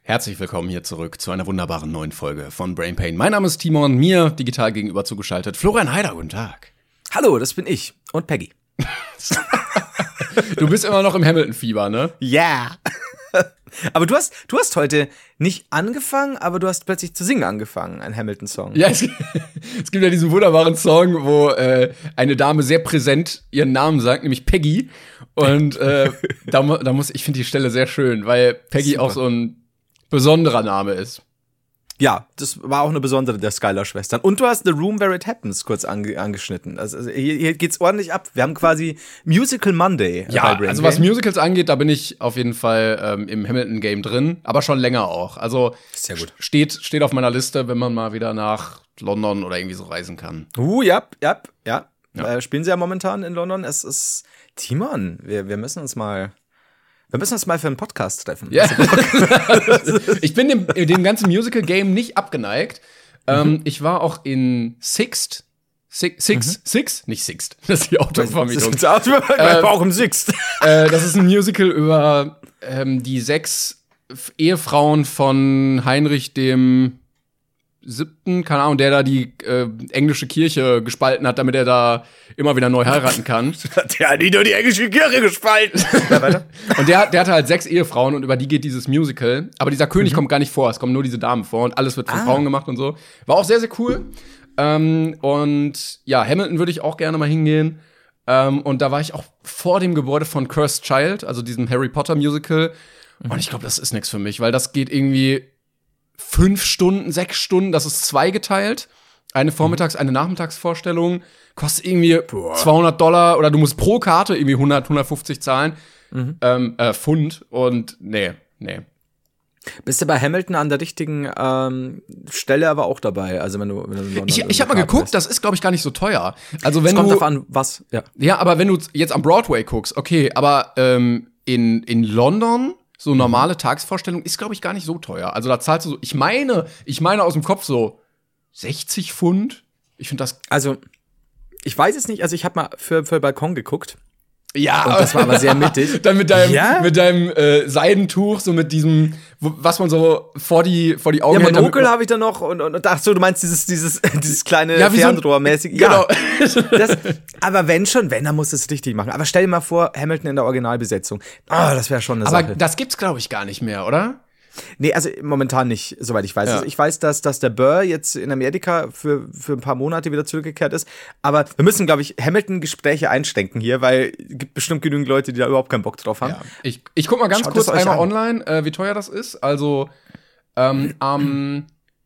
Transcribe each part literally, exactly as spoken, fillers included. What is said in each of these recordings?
Herzlich willkommen hier zurück zu einer wunderbaren neuen Folge von Brain Pain. Mein Name ist Timon, mir digital gegenüber zugeschaltet Florian Heider, guten Tag. Hallo, das bin ich und Peggy. Du bist immer noch im Hamilton-Fieber, ne? Ja. Aber du hast, du hast heute nicht angefangen, aber du hast plötzlich zu singen angefangen, ein Hamilton-Song. Ja, es, es gibt ja diesen wunderbaren Song, wo äh, eine Dame sehr präsent ihren Namen sagt, nämlich Peggy. Und äh, da, da muss ich finde die Stelle sehr schön, weil Peggy Super. Auch so ein besonderer Name ist. Ja, das war auch eine besondere der Skylar-Schwestern. Und du hast The Room Where It Happens kurz ange- angeschnitten. Also hier, hier geht's ordentlich ab. Wir haben quasi Musical Monday. Ja, also was Musicals angeht, da bin ich auf jeden Fall ähm, im Hamilton-Game drin, aber schon länger auch. Also sehr gut. Steht, steht auf meiner Liste, wenn man mal wieder nach London oder irgendwie so reisen kann. Uh, ja, ja, ja. Ja. Äh, spielen sie ja momentan in London. Es ist, Timon, wir, wir müssen uns mal... Wir müssen uns mal für einen Podcast treffen. Ja. Ich bin dem, dem ganzen Musical-Game nicht abgeneigt. Mhm. Ähm, ich war auch in Sixt. Six, Six, mhm. Six? Nicht Sixt. Das ist die Autovermietung. Das ist, das ähm, auch im Sixt. Äh, das ist ein Musical über ähm, die sechs Ehefrauen von Heinrich dem Siebten, keine Ahnung, der da die äh, englische Kirche gespalten hat, damit er da immer wieder neu heiraten kann. Der hat nicht nur die englische Kirche gespalten. Ja, weiter. Und der, der hatte halt sechs Ehefrauen und über die geht dieses Musical. Aber dieser König mhm. kommt gar nicht vor, es kommen nur diese Damen vor und alles wird von ah. Frauen gemacht und so. War auch sehr, sehr cool. Ähm, und ja, Hamilton würde ich auch gerne mal hingehen. Ähm, und da war ich auch vor dem Gebäude von Cursed Child, also diesem Harry Potter Musical. Mhm. Und ich glaube, das ist nichts für mich, weil das geht irgendwie fünf Stunden, sechs Stunden, das ist zweigeteilt. Eine Vormittags-, eine Nachmittagsvorstellung. Kostet irgendwie Boah. zweihundert Dollar oder du musst pro Karte irgendwie hundert, hundertfünfzig zahlen. Mhm. Ähm, äh, Pfund. Und nee, nee. Bist du bei Hamilton an der richtigen ähm, Stelle aber auch dabei? Also wenn du, wenn du Ich, ich habe mal geguckt, hast. Das ist, glaube ich, gar nicht so teuer. Also wenn es kommt du, drauf an, was, ja. Ja, aber wenn du jetzt am Broadway guckst, okay, aber ähm, in, in London so normale mhm. Tagesvorstellung ist, glaube ich, gar nicht so teuer. Also da zahlst du so, ich meine, ich meine aus dem Kopf so sechzig Pfund. Ich finde das. Also, ich weiß es nicht, also ich habe mal für, für Balkon geguckt. Ja, und das war aber sehr mittig. Dann mit deinem, ja? mit deinem äh, Seidentuch, so mit diesem, wo, was man so vor die, vor die Augen ja, hält. Ja, Monokel habe ich da noch und, und, und ach so, du meinst dieses, dieses, dieses kleine ja, Fernrohrmäßige. So, ja, genau. Das, aber wenn schon, wenn, dann musst du es richtig machen. Aber stell dir mal vor, Hamilton in der Originalbesetzung. Ah, oh, das wäre schon eine aber Sache. Aber das gibt's, glaube ich, gar nicht mehr, oder? Nee, also momentan nicht, soweit ich weiß. Ja. Also ich weiß, dass, dass der Burr jetzt in Amerika für, für ein paar Monate wieder zurückgekehrt ist. Aber wir müssen, glaube ich, Hamilton-Gespräche einschränken hier, weil es gibt bestimmt genügend Leute, die da überhaupt keinen Bock drauf haben. Ja. Ich, ich guck mal ganz Schaut kurz einmal an. online, äh, wie teuer das ist. Also ähm, am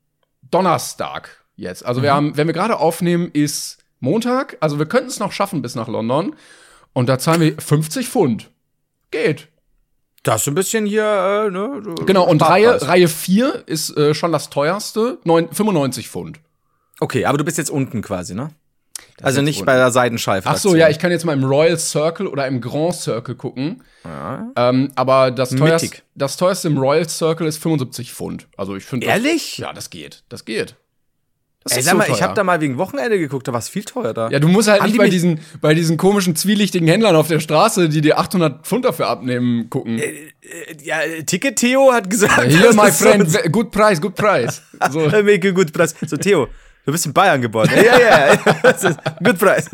Donnerstag jetzt. Also mhm. wir haben, wenn wir gerade aufnehmen, ist Montag. Also wir könnten es noch schaffen bis nach London. Und da zahlen wir fünfzig Pfund. Geht. Das ist ein bisschen hier, äh, ne? Genau, und Reihe, Reihe vier ist äh, schon das teuerste, neun, fünfundneunzig Pfund. Okay, aber du bist jetzt unten quasi, ne? Das also nicht unten. Bei der Seidenscheife. Ach so, ja, ich kann jetzt mal im Royal Circle oder im Grand Circle gucken. Ja. Ähm, aber das teuerste, das teuerste im Royal Circle ist fünfundsiebzig Pfund. Also ich finde Ehrlich? Das, ja, das geht, das geht. Das Ey, sag mal, so ich habe da mal wegen Wochenende geguckt, da war es viel teurer da. Ja, du musst halt Haben nicht die bei diesen, bei diesen komischen, zwielichtigen Händlern auf der Straße, die dir achthundert Pfund dafür abnehmen, gucken. Äh, äh, ja, Ticket Theo hat gesagt. Hier, my friend, so good price, good price. So. Make a good price. So, Theo, du bist in Bayern geboren. Ja, ja, ja. Good price.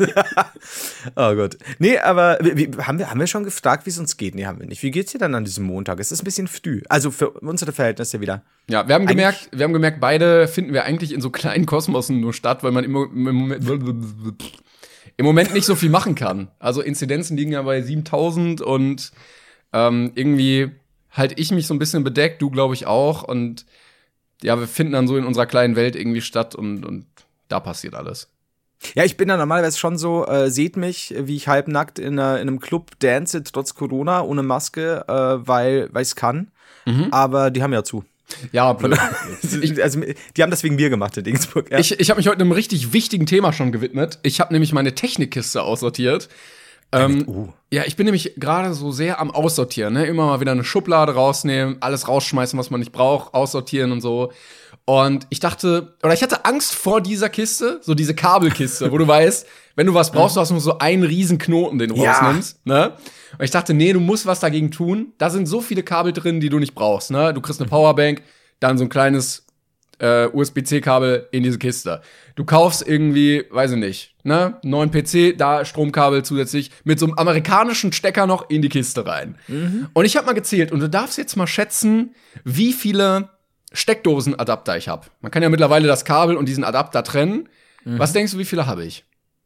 Oh Gott. Nee, aber wie, haben, wir, haben wir schon gefragt, wie es uns geht? Nee, haben wir nicht. Wie geht's dir dann an diesem Montag? Es ist ein bisschen früh. Also für unsere Verhältnisse wieder. Ja, wir haben gemerkt, wir haben gemerkt, beide finden wir eigentlich in so kleinen Kosmosen nur statt, weil man im Moment, im Moment nicht so viel machen kann. Also Inzidenzen liegen ja bei siebentausend und ähm, irgendwie halte ich mich so ein bisschen bedeckt, du glaube ich auch. Und ja, wir finden dann so in unserer kleinen Welt irgendwie statt und, und da passiert alles. Ja, ich bin da normalerweise schon so, äh, seht mich, wie ich halbnackt in, äh, in einem Club dance, trotz Corona, ohne Maske, äh, weil ich es kann. Mhm. Aber die haben ja zu. Ja, blöd. ich, also, die haben das wegen mir gemacht in Dingsburg. Ja. Ich, ich habe mich heute einem richtig wichtigen Thema schon gewidmet. Ich habe nämlich meine Technikkiste aussortiert. Ähm, uh. Ja, ich bin nämlich gerade so sehr am Aussortieren, ne? Immer mal wieder eine Schublade rausnehmen, alles rausschmeißen, was man nicht braucht, aussortieren und so. Und ich dachte, oder ich hatte Angst vor dieser Kiste, so diese Kabelkiste, wo du weißt, wenn du was brauchst, du hast nur so einen riesen Knoten, den du Ja. rausnimmst, ne? Und ich dachte, nee, du musst was dagegen tun. Da sind so viele Kabel drin, die du nicht brauchst, ne? Du kriegst eine Powerbank, dann so ein kleines äh, U S B C-Kabel in diese Kiste. Du kaufst irgendwie, weiß ich nicht, ne? Neuen P C, da Stromkabel zusätzlich mit so einem amerikanischen Stecker noch in die Kiste rein. Mhm. Und ich habe mal gezählt und du darfst jetzt mal schätzen, wie viele Steckdosenadapter ich habe. Man kann ja mittlerweile das Kabel und diesen Adapter trennen. Mhm. Was denkst du, wie viele habe ich?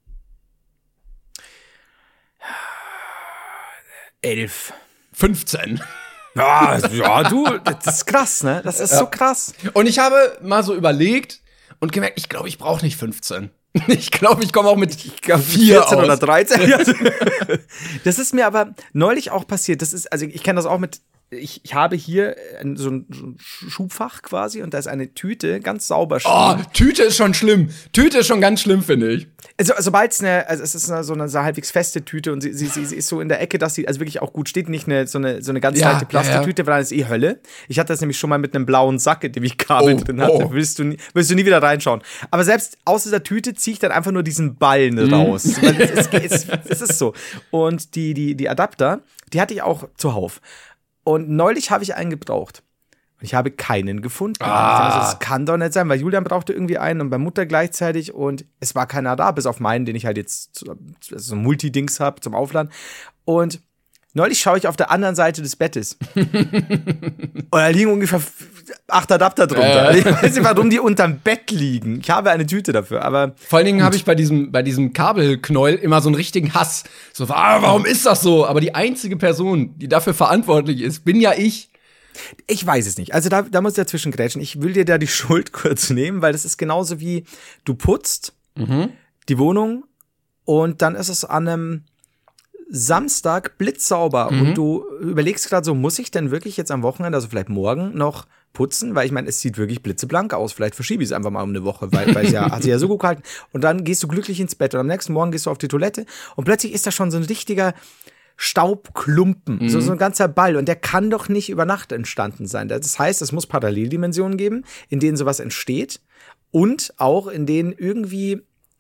Elf. fünfzehn. Ja, ja, du, das ist krass, ne? Das ist ja. so krass. Und ich habe mal so überlegt und gemerkt, ich glaube, ich brauche nicht fünfzehn. Ich glaube, ich komme auch mit ich glaub, vier vierzehn aus. Oder dreizehn. Das ist mir aber neulich auch passiert. Das ist, also ich kenne das auch mit. Ich, ich habe hier so ein, so ein Schubfach quasi und da ist eine Tüte ganz sauber stehen. Oh, Tüte ist schon schlimm. Tüte ist schon ganz schlimm, finde ich. Also, sobald es eine, also es ist eine, so eine so halbwegs feste Tüte und sie, sie, sie, sie ist so in der Ecke, dass sie also wirklich auch gut steht, nicht eine, so eine, so eine ganz Ja, leichte Plastiktüte, ja, ja. weil dann ist eh Hölle. Ich hatte das nämlich schon mal mit einem blauen Sack, in dem ich Kabel Oh, drin hatte. oh. Willst du, nie, willst du nie wieder reinschauen. Aber selbst aus dieser Tüte ziehe ich dann einfach nur diesen Ballen raus. Weil es, es, es, es ist so. Und die, die, die Adapter, die hatte ich auch zuhauf. Und neulich habe ich einen gebraucht. Und ich habe keinen gefunden. Ah. Also, das kann doch nicht sein, weil Julian brauchte irgendwie einen und bei Mutter gleichzeitig und es war keiner da, bis auf meinen, den ich halt jetzt also so ein Multidings habe zum Aufladen. Und neulich schaue ich auf der anderen Seite des Bettes. Und da liegen ungefähr acht Adapter drunter. Äh. Ich weiß nicht, warum die unterm Bett liegen. Ich habe eine Tüte dafür, aber Vor allen Dingen habe ich bei diesem, bei diesem Kabelknäuel immer so einen richtigen Hass. So, ah, warum ist das so? Aber die einzige Person, die dafür verantwortlich ist, bin ja ich. ich weiß es nicht. Also da, da muss ich dazwischen grätschen. Ich will dir da die Schuld kurz nehmen, weil das ist genauso wie du putzt Mhm. die Wohnung und dann ist es an einem Samstag blitzsauber Mhm. und du überlegst gerade so, muss ich denn wirklich jetzt am Wochenende, also vielleicht morgen noch putzen, weil ich meine, es sieht wirklich blitzeblank aus, vielleicht verschiebe ich es einfach mal um eine Woche, weil, weil es ja, hat sich ja so gut gehalten und dann gehst du glücklich ins Bett und am nächsten Morgen gehst du auf die Toilette und plötzlich ist da schon so ein richtiger Staubklumpen, Mhm. so, so ein ganzer Ball und der kann doch nicht über Nacht entstanden sein. Das heißt, es muss Paralleldimensionen geben, in denen sowas entsteht und auch in denen irgendwie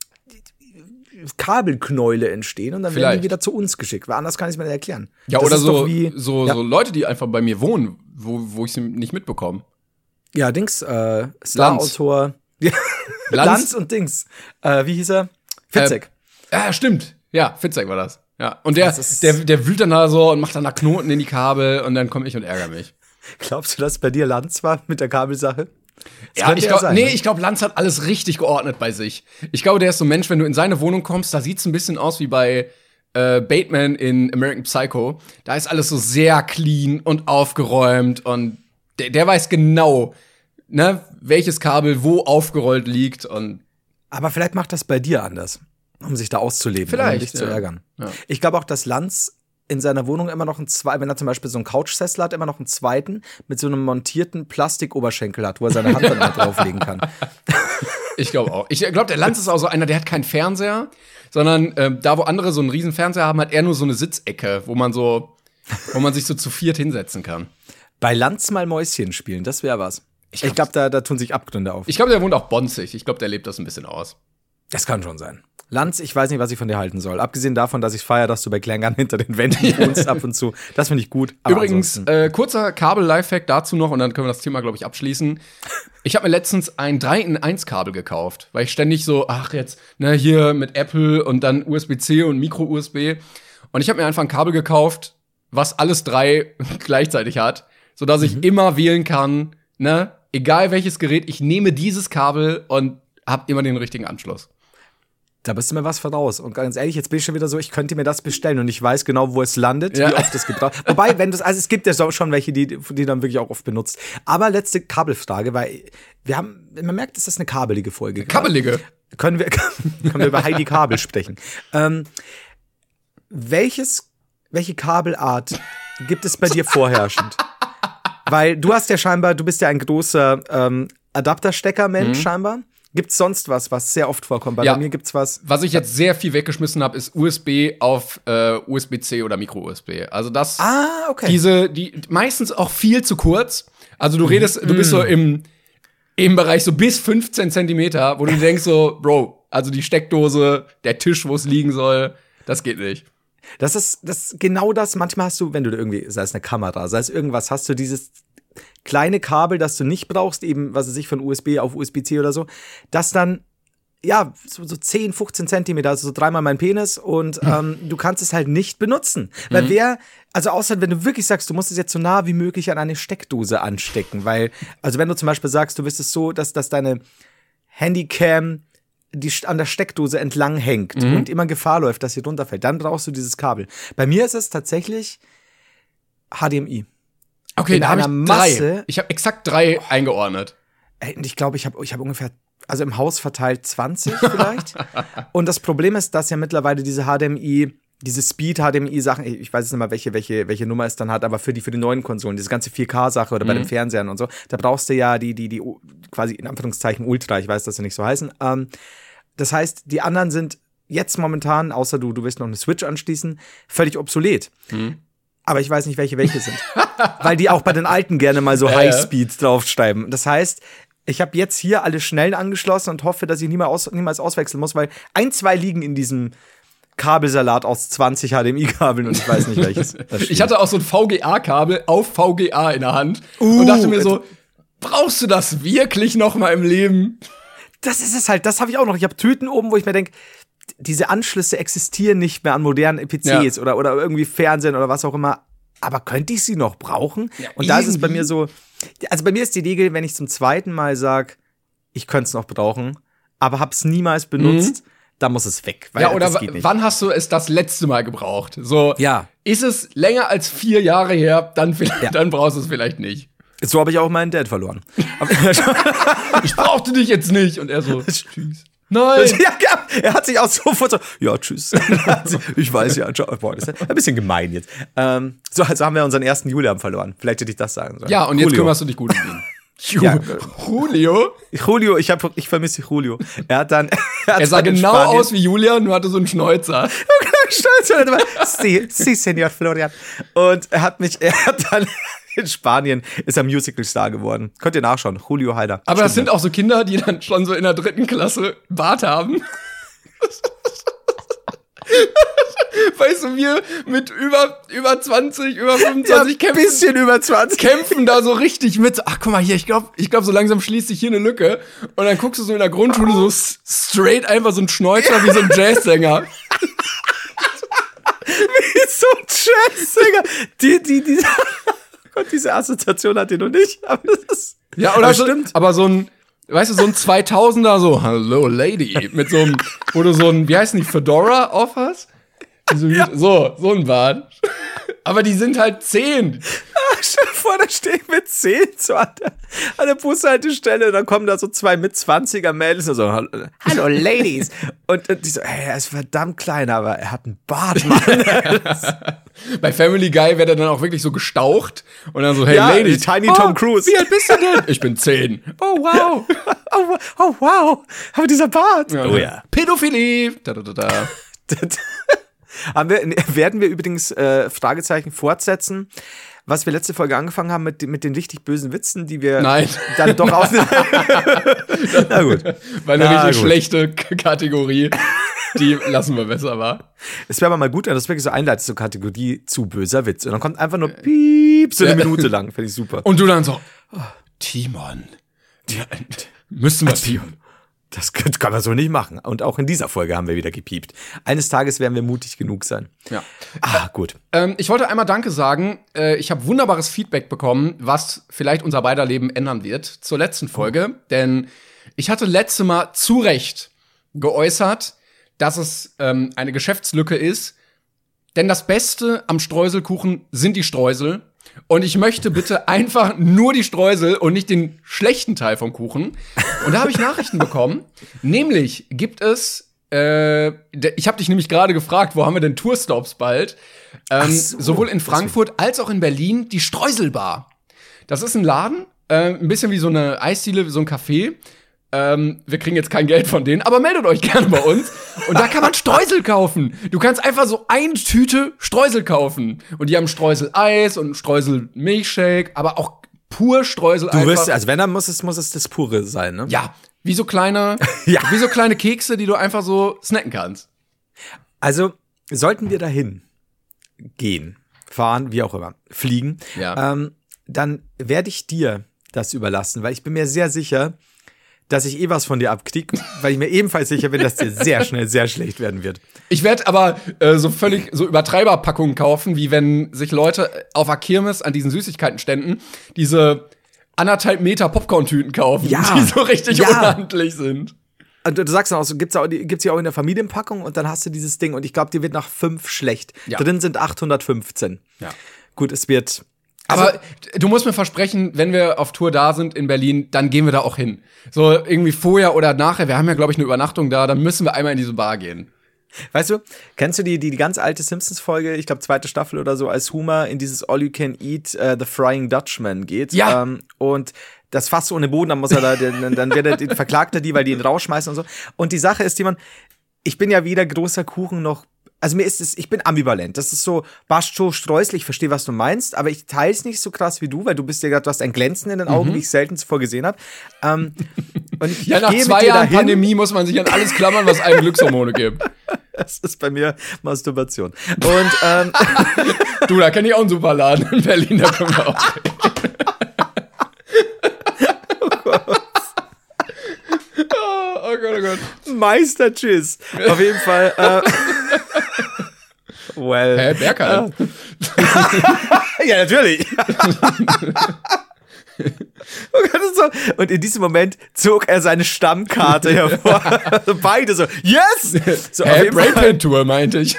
Kabelknäule entstehen und dann werden Vielleicht. die wieder zu uns geschickt. Weil anders kann ich es mir nicht erklären. Ja, Das oder ist so, doch wie, so, ja. so Leute, die einfach bei mir wohnen, wo, wo ich sie nicht mitbekomme. Ja, Dings, äh, Star-Autor. Ja. Lanz? Lanz und Dings. Äh, wie hieß er? Fitzek. Äh, ja, stimmt. Ja, Fitzek war das. Ja. Und der, Das ist- der, der wühlt dann da so und macht dann da Knoten in die Kabel und dann komme ich und ärgere mich. Glaubst du, dass bei dir Lanz war mit der Kabelsache? Das Ja, könnte ich glaube, sein, nee, ne? ich glaube, Lanz hat alles richtig geordnet bei sich. Ich glaube, der ist so ein Mensch, wenn du in seine Wohnung kommst, da sieht's ein bisschen aus wie bei äh, Bateman in American Psycho. Da ist alles so sehr clean und aufgeräumt und der, der weiß genau, ne, welches Kabel wo aufgerollt liegt und Aber vielleicht macht das bei dir anders, um sich da auszuleben, Vielleicht, um dich zu ja. ärgern. Ja. Ich glaube auch, dass Lanz in seiner Wohnung immer noch einen zweiten, wenn er zum Beispiel so einen Couchsessel hat, immer noch einen zweiten mit so einem montierten Plastikoberschenkel hat, wo er seine Hand dann mal drauflegen kann. ich glaube auch. Ich glaube, der Lanz ist auch so einer, der hat keinen Fernseher, sondern äh, da, wo andere so einen riesen Fernseher haben, hat er nur so eine Sitzecke, wo man so, wo man sich so zu viert hinsetzen kann. Bei Lanz mal Mäuschen spielen, das wäre was. Ich glaub- glaube, da, da tun sich Abgründe auf. Ich glaube, der wohnt auch bonzig. Ich glaube, der lebt das ein bisschen aus. Das kann schon sein. Lanz, ich weiß nicht, was ich von dir halten soll. Abgesehen davon, dass ich feiere, dass du bei Klängern hinter den Wänden wohnst ab und zu. Das finde ich gut. Aber Übrigens, ansonsten- äh, kurzer Kabel-Lifehack dazu noch und dann können wir das Thema, glaube ich, abschließen. Ich habe mir letztens ein drei in eins Kabel gekauft, weil ich ständig so, ach jetzt, ne, hier mit Apple und dann U S B C und Micro-U S B. Und ich habe mir einfach ein Kabel gekauft, was alles drei gleichzeitig hat, sodass ich Mhm. immer wählen kann, ne, egal welches Gerät, ich nehme dieses Kabel und habe immer den richtigen Anschluss. Da bist du mir was voraus. Und ganz ehrlich, jetzt bin ich schon wieder so, ich könnte mir das bestellen und ich weiß genau, wo es landet, Ja. wie oft es gebraucht. Wobei, wenn das, also es gibt ja so- schon welche, die, die dann wirklich auch oft benutzt. Aber letzte Kabelfrage, weil wir haben, man merkt, es ist eine kabelige Folge. gerade. Kabelige. Können wir, können wir über Heidi Kabel sprechen. Ähm, welches, welche Kabelart gibt es bei dir vorherrschend? Weil du hast ja scheinbar, du bist ja ein großer ähm, Adapterstecker-Mensch scheinbar. Gibt's sonst was, was sehr oft vorkommt? Bei Ja. mir gibt's was. Was ich jetzt sehr viel weggeschmissen habe, ist U S B auf äh, U S B C oder Micro-U S B. Also das Ah, okay. diese, die meistens auch viel zu kurz. Also du redest, du bist so im im Bereich so bis fünfzehn Zentimeter, wo du denkst so, Bro, also die Steckdose, der Tisch, wo es liegen soll, das geht nicht. Das ist das genau das. Manchmal hast du, wenn du da irgendwie, sei es eine Kamera, sei es irgendwas, hast du dieses kleine Kabel, das du nicht brauchst, eben, was weiß ich, von U S B auf U S B C oder so, das dann, ja, so, so zehn, fünfzehn Zentimeter, also so dreimal mein Penis und ähm, du kannst es halt nicht benutzen. Mhm. Weil wer, also außer wenn du wirklich sagst, du musst es jetzt so nah wie möglich an eine Steckdose anstecken, weil, also wenn du zum Beispiel sagst, du willst es so, dass, dass deine Handycam die an der Steckdose entlang hängt mhm. und immer Gefahr läuft, dass sie runterfällt, dann brauchst du dieses Kabel. Bei mir ist es tatsächlich H D M I. Okay, da habe ich Masse, drei. Ich habe exakt drei oh. eingeordnet. Und ich glaube, ich habe ich hab ungefähr, also im Haus verteilt zwanzig vielleicht. Und das Problem ist, dass ja mittlerweile diese H D M I, diese Speed-H D M I-Sachen, ich weiß jetzt nicht mal, welche, welche, welche Nummer es dann hat, aber für die, für die neuen Konsolen, diese ganze vier K-Sache oder mhm. bei den Fernsehern und so, da brauchst du ja die, die, die quasi in Anführungszeichen Ultra, ich weiß, dass sie nicht so heißen. Ähm, das heißt, die anderen sind jetzt momentan, außer du, du willst noch eine Switch anschließen, völlig obsolet. Mhm. Aber ich weiß nicht, welche welche sind. Weil die auch bei den alten gerne mal so Highspeed draufschreiben. Das heißt, ich habe jetzt hier alle schnell angeschlossen und hoffe, dass ich niemals, aus, niemals auswechseln muss, weil ein, zwei liegen in diesem Kabelsalat aus zwanzig H D M I-Kabeln und ich weiß nicht, welches. Ich hatte auch so ein V G A-Kabel auf V G A in der Hand uh, und dachte mir so, brauchst du das wirklich noch mal im Leben? Das ist es halt, das habe ich auch noch. Ich habe Tüten oben, wo ich mir denke, diese Anschlüsse existieren nicht mehr an modernen P Cs ja. oder, oder irgendwie Fernsehen oder was auch immer. Aber könnte ich sie noch brauchen? Ja, und da ist es bei mir so, also bei mir ist die Regel, wenn ich zum zweiten Mal sage, ich könnte es noch brauchen, aber habe es niemals benutzt, mhm. dann muss es weg. Weil ja, oder w- wann hast du es das letzte Mal gebraucht? So, ja. Ist es länger als vier Jahre her, dann, ja. dann brauchst du es vielleicht nicht. So habe ich auch meinen Dad verloren. Ich brauchte dich jetzt nicht. Und er so, tschüss. Nein! Ja, er hat sich auch sofort so, ja, tschüss. Ich weiß ja, boah, das ist ein bisschen gemein jetzt. Ähm, so, also haben wir unseren ersten Julian verloren. Vielleicht hätte ich das sagen sollen. Ja, und jetzt Julio. Kümmerst du dich gut um ihn. Ja, Julio? Julio, ich, hab, ich vermisse Julio. Er hat dann. Er, hat er sah genau Spanien aus wie Julian, nur hatte so einen Schnäuzer. Schnäuzer. Sie, Sie, Senor Florian. Und er hat mich, er hat dann. In Spanien ist er Musical-Star geworden. Könnt ihr nachschauen. Julio Heider. Aber Stimmt. Das sind auch so Kinder, die dann schon so in der dritten Klasse Bart haben. Weißt du, wir mit über, über zwanzig, über fünfundzwanzig ja, kämpfen. bisschen über zwanzig. Kämpfen da so richtig mit. Ach, guck mal hier, ich glaube, ich glaub, so langsam schließt sich hier eine Lücke. Und dann guckst du so in der Grundschule so straight einfach so ein Schnäuzer wie so ein Jazzsänger. Wie so ein Jazzsänger. Die, die, die. Und diese Assoziation hat ihr noch nicht, aber das ist. Ja, oder so, stimmt. Aber so ein, weißt du, so ein zweitausender, so, Hello Lady, mit so einem, wo du so ein, wie heißt die, Fedora auf hast? So, ja. so, so ein Bart. Aber die sind halt zehn. Ach, stell dir vor, da stehen mit zehn so an der, an der Bushaltestelle und dann kommen da so zwei mit zwanziger Mädels und so, hallo Ladies. Und, und die so, hey, er ist verdammt klein, aber er hat einen Bart, Mann. Bei Family Guy wird er dann auch wirklich so gestaucht und dann so, hey ja, Ladies. Tiny oh, Tom Cruise. Wie alt bist du denn? Ich bin zehn. Oh, wow. oh, oh, wow. Aber dieser Bart. Ja, oh ja. Pädophilie. Da, da, da, da. Haben wir, werden wir übrigens äh, Fragezeichen fortsetzen, was wir letzte Folge angefangen haben mit, mit den richtig bösen Witzen, die wir Nein. dann doch aus. Na gut. War eine Na richtig gut. schlechte K- Kategorie. Die lassen wir besser, war. Es wäre aber mal gut, wenn das wirklich so einleitet, so Kategorie zu böser Witz. Und dann kommt einfach nur Piep, so eine Minute lang. Finde ich super. Und du dann so, oh, Timon. Ja, müssen wir piepen. Das kann man so nicht machen. Und auch in dieser Folge haben wir wieder gepiept. Eines Tages werden wir mutig genug sein. Ja. Ah, gut. Ähm, ich wollte einmal Danke sagen. Äh, ich habe wunderbares Feedback bekommen, was vielleicht unser beider Leben ändern wird zur letzten Folge. Oh. Denn ich hatte letzte Mal zu Recht geäußert, dass es ähm, eine Geschäftslücke ist. Denn das Beste am Streuselkuchen sind die Streusel. Und ich möchte bitte einfach nur die Streusel und nicht den schlechten Teil vom Kuchen. Und da habe ich Nachrichten bekommen. Nämlich gibt es, äh, ich habe dich nämlich gerade gefragt, wo haben wir denn Tourstops bald? Ähm, so, sowohl in Frankfurt als auch in Berlin die Streuselbar. Das ist ein Laden, äh, ein bisschen wie so eine Eisdiele, wie so ein Café. Ähm, wir kriegen jetzt kein Geld von denen, aber meldet euch gerne bei uns. Und da kann man Streusel kaufen. Du kannst einfach so eine Tüte Streusel kaufen. Und die haben Streusel-Eis und Streusel-Milchshake, aber auch pur Streusel Du einfach. wirst, also wenn, dann muss es, muss es das Pure sein, ne? Ja, wie so kleine, Ja. wie so kleine Kekse, die du einfach so snacken kannst. Also, sollten wir dahin gehen, fahren, wie auch immer, fliegen, Ja. ähm, dann werde ich dir das überlassen, weil ich bin mir sehr sicher, dass ich eh was von dir abkrieg, weil ich mir ebenfalls sicher bin, dass dir sehr schnell sehr schlecht werden wird. Ich werde aber äh, so völlig so Übertreiberpackungen kaufen, wie wenn sich Leute auf der Kirmes an diesen Süßigkeitenständen diese anderthalb Meter Popcorn-Tüten kaufen, Ja. die so richtig Ja. unhandlich sind. Und du sagst dann auch so, gibt's auch, die- gibt's ja auch in der Familienpackung und dann hast du dieses Ding und ich glaube, dir wird nach fünf schlecht. Ja. Drin sind achthundertfünfzehn. Ja. Gut, es wird. Also, Aber du musst mir versprechen, wenn wir auf Tour da sind in Berlin, dann gehen wir da auch hin. So irgendwie vorher oder nachher, wir haben ja, glaube ich, eine Übernachtung da, dann müssen wir einmal in diese Bar gehen. weißt du, kennst du die, die, die ganz alte Simpsons-Folge, ich glaube zweite Staffel oder so, als Homer in dieses All-You-Can-Eat uh, The Frying Dutchman geht? Ja. Ähm, und das Fass ohne Boden, dann muss er da, dann, dann wird er, verklagt er die, weil die ihn rausschmeißen und so. Und die Sache ist, die man, ich bin ja weder großer Kuchen noch, also mir ist es, ich bin ambivalent. Das ist so Bascho, Streusel, ich verstehe, was du meinst, aber ich teile es nicht so krass wie du, weil du bist ja gerade, du hast ein Glänzen in den Augen, Mhm. wie ich selten zuvor gesehen habe. Ähm, und ich, Ja, ich nach gehe mit zwei dir Jahren dahin. Pandemie muss man sich an alles klammern, was einem Glückshormone gibt. Das ist bei mir Masturbation. Und ähm, Du, da kenne ich auch einen super Laden in Berlin, da können wir auch gehen. Oh, oh Gott, oh Gott. Meister Tschüss. Auf jeden Fall. Äh, well. Hä, Bergheim? Ja, natürlich. Oh Gott, das ist so. Und in diesem Moment zog er seine Stammkarte hervor. Also beide so, yes! So, auf Hä, jeden Fall, Brainpain-Tour, meinte ich.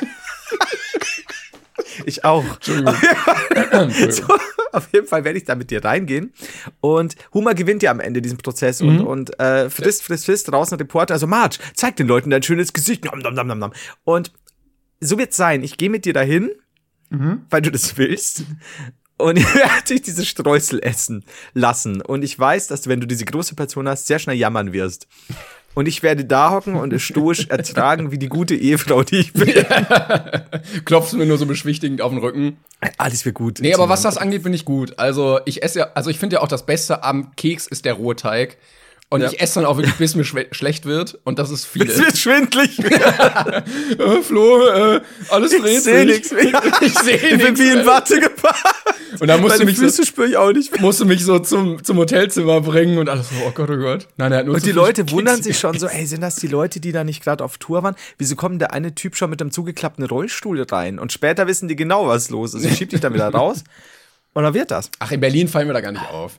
ich auch. Entschuldigung. So, auf jeden Fall werde ich da mit dir reingehen. Und Homer gewinnt ja am Ende diesen Prozess und, und äh, frisst, frisst, frisst, draußen Reporter. Also, Marge, zeig den Leuten dein schönes Gesicht. Nom, nom, nom, nom, nom. Und so wird's sein. Ich gehe mit dir dahin, weil du das willst. Und ich werde dich diese Streusel essen lassen. Und ich weiß, dass du, wenn du diese große Portion hast, sehr schnell jammern wirst. Und ich werde da hocken und es stoisch ertragen, wie die gute Ehefrau, die ich bin. Klopfst mir nur so beschwichtigend auf den Rücken. Alles wird gut. Nee, aber was das angeht, bin ich gut. Also, ich esse ja, also ich finde ja auch, das Beste am Keks ist der rohe Teig. Und Ja. ich esse dann auch wirklich, bis mir schwe- schlecht wird. Und das ist viel. Es wird schwindlig. äh, Flo, äh, alles dreht Ich sehe sich. nichts. Ich sehe Ich bin nichts. wie in Watte gepackt. Und dann musst du Meine mich so, Füße spüre ich auch nicht mehr. musst du mich so zum, zum Hotelzimmer bringen und alles so, oh Gott, oh Gott. Nein, er hat nur Und zu die viel Leute Keks wundern sich gegessen. schon so, ey, sind das die Leute, die da nicht gerade auf Tour waren? Wieso kommt der eine Typ schon mit einem zugeklappten Rollstuhl rein? Und später wissen die genau, was los ist. Ich schieb dich dann wieder raus. Und dann wird das. Ach, in Berlin fallen wir da gar nicht auf.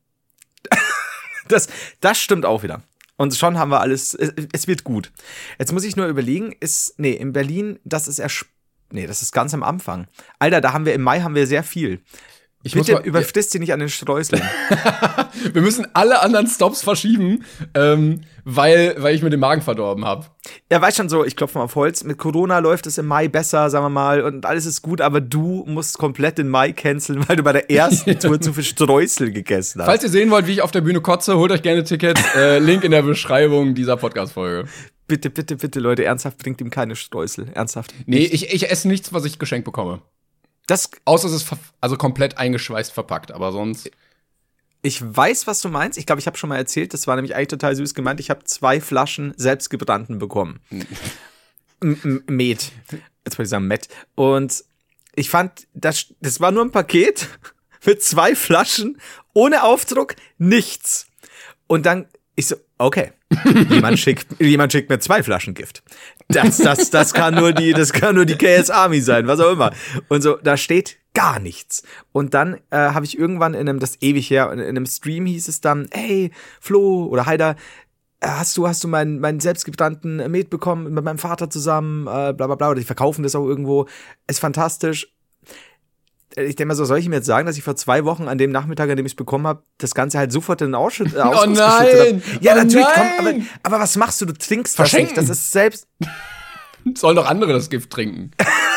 Das, das stimmt auch wieder. Und schon haben wir alles, es, es wird gut. Jetzt muss ich nur überlegen, ist, nee, in Berlin, das ist erst, nee, das ist ganz am Anfang. Alter, da haben wir, im Mai haben wir sehr viel. Ich muss Bitte mal- überfrisst sie nicht an den Streuseln. Wir müssen alle anderen Stops verschieben, ähm, weil, weil ich mir den Magen verdorben habe. Ja, weißt schon so, ich klopfe mal auf Holz. Mit Corona läuft es im Mai besser, sagen wir mal, und alles ist gut, aber du musst komplett den Mai canceln, weil du bei der ersten Tour zu viel Streusel gegessen hast. Falls ihr sehen wollt, wie ich auf der Bühne kotze, holt euch gerne Tickets. Äh, Link in der Beschreibung dieser Podcast-Folge. Bitte, bitte, bitte, Leute, ernsthaft, bringt ihm keine Streusel. Ernsthaft. Nee, ich, ich esse nichts, was ich geschenkt bekomme. Das, Außer es ist ver- also komplett eingeschweißt verpackt, aber sonst. ich weiß, was du meinst. Ich glaube, ich habe schon mal erzählt, das war nämlich eigentlich total süß gemeint. Ich habe zwei Flaschen selbstgebrannten bekommen. M- M- Met. Jetzt wollte ich sagen Met. Und ich fand, das, das war nur ein Paket mit zwei Flaschen, ohne Aufdruck, nichts. Und dann, ich so, okay, jemand schickt, jemand schickt mir zwei Flaschen Gift. Das, das, das kann nur die, das kann nur die K S Army sein, was auch immer. Und so, da steht gar nichts. Und dann äh, habe ich irgendwann in einem, das ewig her, in einem Stream hieß es dann, hey, Flo oder Heider, äh, hast du, hast du meinen, meinen selbstgebrannten Met bekommen mit meinem Vater zusammen, äh, bla bla bla, oder die verkaufen das auch irgendwo. Ist fantastisch. Ich denke mal so, soll ich ihm jetzt sagen, dass ich vor zwei Wochen an dem Nachmittag, an dem ich es bekommen habe, das Ganze halt sofort in den Ausschütt, äh, Ausguss nein! geschüttet hab? Ja, Oh natürlich, komm, aber, nein! aber was machst du? Du trinkst Verschenken. das nicht. Das ist selbst. Sollen doch andere das Gift trinken.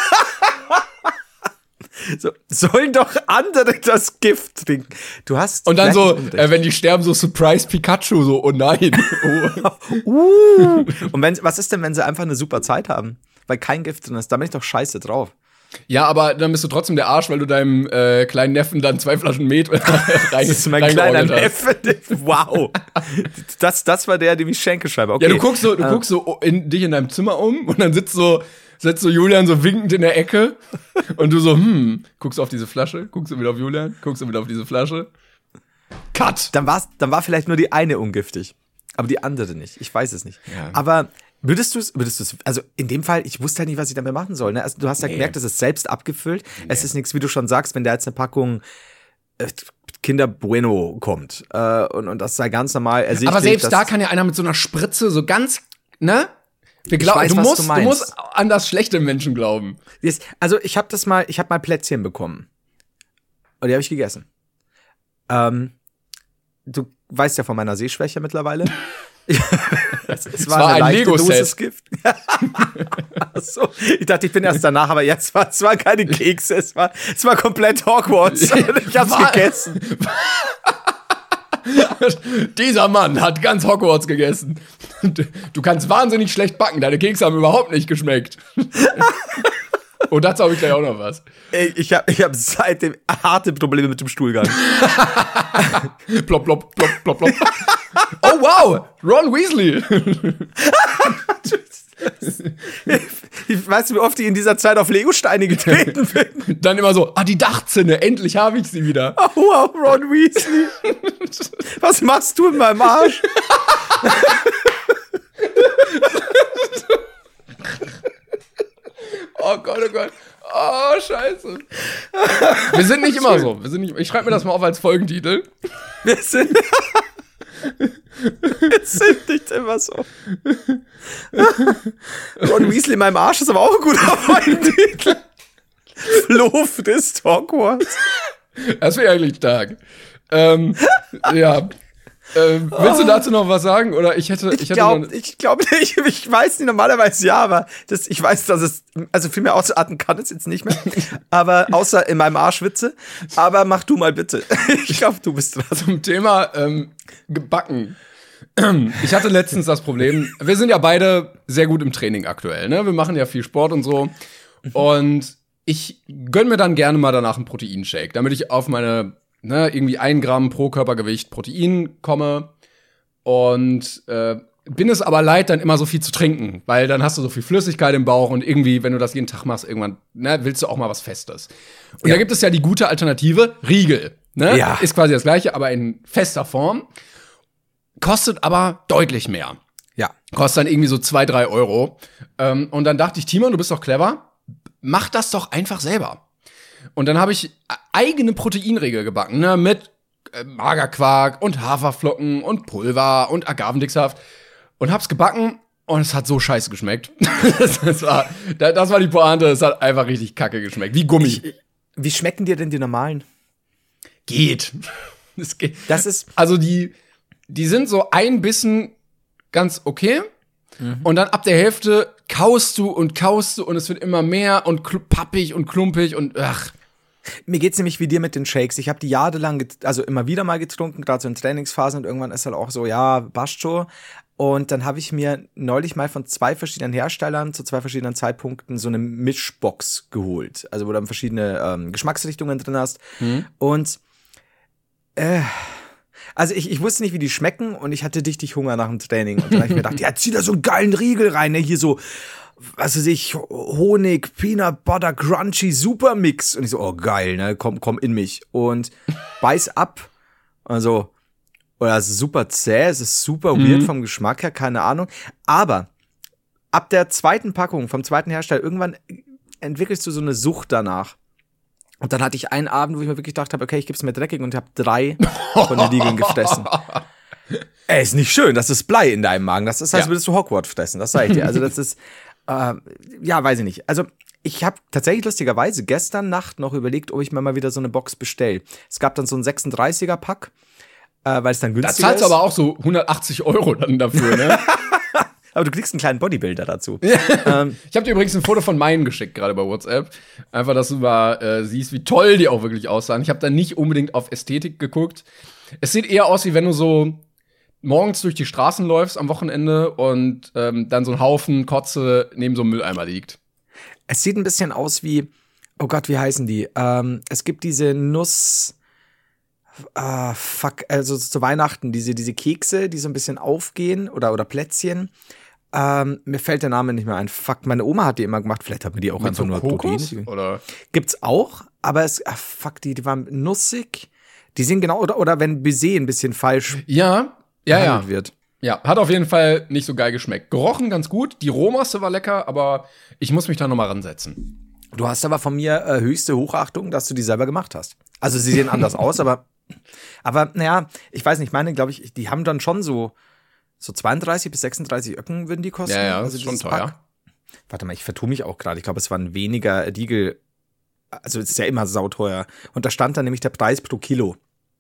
So, sollen doch andere das Gift trinken. Du hast. Und dann so, vielleicht äh, wenn die sterben, so Surprise Pikachu, so, oh nein. Oh. uh. Und wenn, was ist denn, wenn sie einfach eine super Zeit haben? Weil kein Gift drin ist. Da bin ich doch scheiße drauf. Ja, aber dann bist du trotzdem der Arsch, weil du deinem äh, kleinen Neffen dann zwei Flaschen Met rein, Das ist mein kleiner Neffe. Wow. Das, das war der, dem ich Schenke schreibe. Okay. Ja, du guckst so, du ähm. guckst so in, dich in deinem Zimmer um und dann sitzt so, sitzt so Julian so winkend in der Ecke und du so, hm, guckst auf diese Flasche, guckst du wieder auf Julian, guckst du wieder auf diese Flasche. Cut! Dann, war's, dann war vielleicht nur die eine ungiftig, aber die andere nicht. Ich weiß es nicht. Ja. Aber würdest du es, würdest du es, also in dem Fall, ich wusste halt nicht, was ich damit machen soll. Ne? Also du hast ja nee. gemerkt, es ist selbst abgefüllt. Nee. Es ist nichts, wie du schon sagst, wenn da jetzt eine Packung äh, Kinder Bueno kommt äh, und, und das sei ganz normal ersichtlich. Aber selbst da kann ja einer mit so einer Spritze so ganz, ne? Wir glauben, du, musst, du, du musst an das schlechte Menschen glauben. Also ich habe das mal, ich habe mal Plätzchen bekommen und die habe ich gegessen. Ähm, du weißt ja von meiner Sehschwäche mittlerweile. es, es war, war ein Lego-Set. So, ich dachte, ich bin erst danach, aber jetzt war es war keine Kekse, es war, es war komplett Hogwarts. Ich hab's war, gegessen. Dieser Mann hat ganz Hogwarts gegessen. Du kannst wahnsinnig schlecht backen, deine Kekse haben überhaupt nicht geschmeckt. Und dazu habe ich gleich auch noch was. Ey, ich habe ich hab seitdem harte Probleme mit dem Stuhlgang. Plop, plop, plop, plop, plop. Oh, wow, Ron Weasley. Ich weiß, wie oft ich in dieser Zeit auf Legosteine getreten bin. Dann immer so, ah, die Dachzinne, endlich habe ich sie wieder. Oh, wow, Ron Weasley. Was machst du in meinem Arsch? Oh Gott, oh Gott. Oh, scheiße. Wir sind nicht immer so. Wir sind nicht, ich schreibe mir das mal auf als Folgentitel. Wir sind... Wir sind nicht immer so. Ron Weasley in meinem Arsch ist aber auch ein guter Folgentitel. Flo frisst Hogwarts. Das wäre eigentlich stark. Ähm, ja. Ähm, willst du dazu noch was sagen? Oder ich hätte. Ich, ich glaube ich glaub nicht. Ich weiß nicht, normalerweise ja, aber das, ich weiß, dass es. Also viel mehr ausarten kann es jetzt nicht mehr. Aber außer in meinem Arschwitze. Aber mach du mal bitte. Ich glaube, du bist dran. Zum Thema ähm, gebacken. Ich hatte letztens das Problem. Wir sind ja beide sehr gut im Training aktuell. Ne? Wir machen ja viel Sport und so. Und ich gönn mir dann gerne mal danach einen Proteinshake, damit ich auf meine. Ne, irgendwie ein Gramm pro Körpergewicht Protein komme und äh, bin es aber leid, dann immer so viel zu trinken, weil dann hast du so viel Flüssigkeit im Bauch und irgendwie, wenn du das jeden Tag machst, irgendwann ne, willst du auch mal was Festes. Und ja. Da gibt es ja die gute Alternative, Riegel. Ne? Ja. Ist quasi das Gleiche, aber in fester Form. Kostet aber deutlich mehr. Ja. Kostet dann irgendwie so zwei, drei Euro. Ähm, und dann dachte ich, Timon, du bist doch clever, mach das doch einfach selber. Und dann habe ich eigene Proteinriegel gebacken, ne, mit äh, Magerquark und Haferflocken und Pulver und Agavendicksaft und hab's gebacken und es hat so scheiße geschmeckt. das, das, war, das war die Pointe, es hat einfach richtig kacke geschmeckt, wie Gummi. Ich, wie schmecken dir denn die normalen? Geht. Das geht. Das ist also die, die sind so ein Bissen ganz okay. Mhm. Und dann ab der Hälfte kaust du und kaust du und es wird immer mehr und kl- pappig und klumpig und ach. Mir geht's nämlich wie dir mit den Shakes. Ich habe die jahrelang, get- also immer wieder mal getrunken, gerade so in Trainingsphasen und irgendwann ist halt auch so, ja, passt schon. Und dann habe ich mir neulich mal von zwei verschiedenen Herstellern zu zwei verschiedenen Zeitpunkten so eine Mischbox geholt. Also wo du dann verschiedene ähm, Geschmacksrichtungen drin hast. Mhm. Und äh, also ich, ich wusste nicht, wie die schmecken und ich hatte richtig Hunger nach dem Training. Und dann habe ich mir gedacht, ja, zieh da so einen geilen Riegel rein, ne? Hier so, was weiß ich, Honig, Peanut Butter, Crunchy, Supermix. Und ich so, oh geil, ne, komm, komm in mich. Und beiß ab. Also, oder es ist super zäh, es ist super mhm. weird vom Geschmack her, keine Ahnung. Aber ab der zweiten Packung, vom zweiten Hersteller, irgendwann entwickelst du so eine Sucht danach. Und dann hatte ich einen Abend, wo ich mir wirklich gedacht habe, okay, ich gib's mir dreckig und ich habe drei von den Riegeln gefressen. Ey, ist nicht schön, das ist Blei in deinem Magen. Das ist, als ja. würdest du Hogwarts fressen, das sag ich dir. Also das ist, äh, ja, weiß ich nicht. Also ich habe tatsächlich lustigerweise gestern Nacht noch überlegt, ob ich mir mal wieder so eine Box bestelle. Es gab dann so einen sechsunddreißiger-Pack, äh, weil es dann günstiger ist. Da zahlst du aber auch so hundertachtzig Euro dann dafür, ne? Aber du kriegst einen kleinen Bodybuilder dazu. ähm, ich habe dir übrigens ein Foto von meinen geschickt, gerade bei WhatsApp. Einfach, dass du mal äh, siehst, wie toll die auch wirklich aussahen. Ich habe da nicht unbedingt auf Ästhetik geguckt. Es sieht eher aus, wie wenn du so morgens durch die Straßen läufst am Wochenende und ähm, dann so ein Haufen Kotze neben so einem Mülleimer liegt. Es sieht ein bisschen aus wie oh Gott, wie heißen die? Ähm, es gibt diese Nuss, ah, fuck, also zu Weihnachten, diese, diese Kekse, die so ein bisschen aufgehen oder, oder Plätzchen. Ähm, mir fällt der Name nicht mehr ein. Fuck, meine Oma hat die immer gemacht. Vielleicht hat mir die auch Mit einfach so nur Kokos? Protein. Oder? Gibt's auch, aber es, ach, fuck, die, die waren nussig. Die sind genau, oder, oder wenn Baiser ein bisschen falsch Ja, ja, ja. behandelt wird. Ja, hat auf jeden Fall nicht so geil geschmeckt. Gerochen ganz gut, die Rohmasse war lecker, aber ich muss mich da noch mal ransetzen. Du hast aber von mir äh, höchste Hochachtung, dass du die selber gemacht hast. Also sie sehen anders aus, aber aber naja, ich weiß nicht, meine, glaube ich, die haben dann schon so so zweiunddreißig bis sechsunddreißig Öcken würden die kosten. Ja, ja, also ist schon dieses teuer. Pack. Warte mal, ich vertue mich auch gerade. Ich glaube, es waren weniger Diegel. Also es ist ja immer sauteuer. Und da stand dann nämlich der Preis pro Kilo.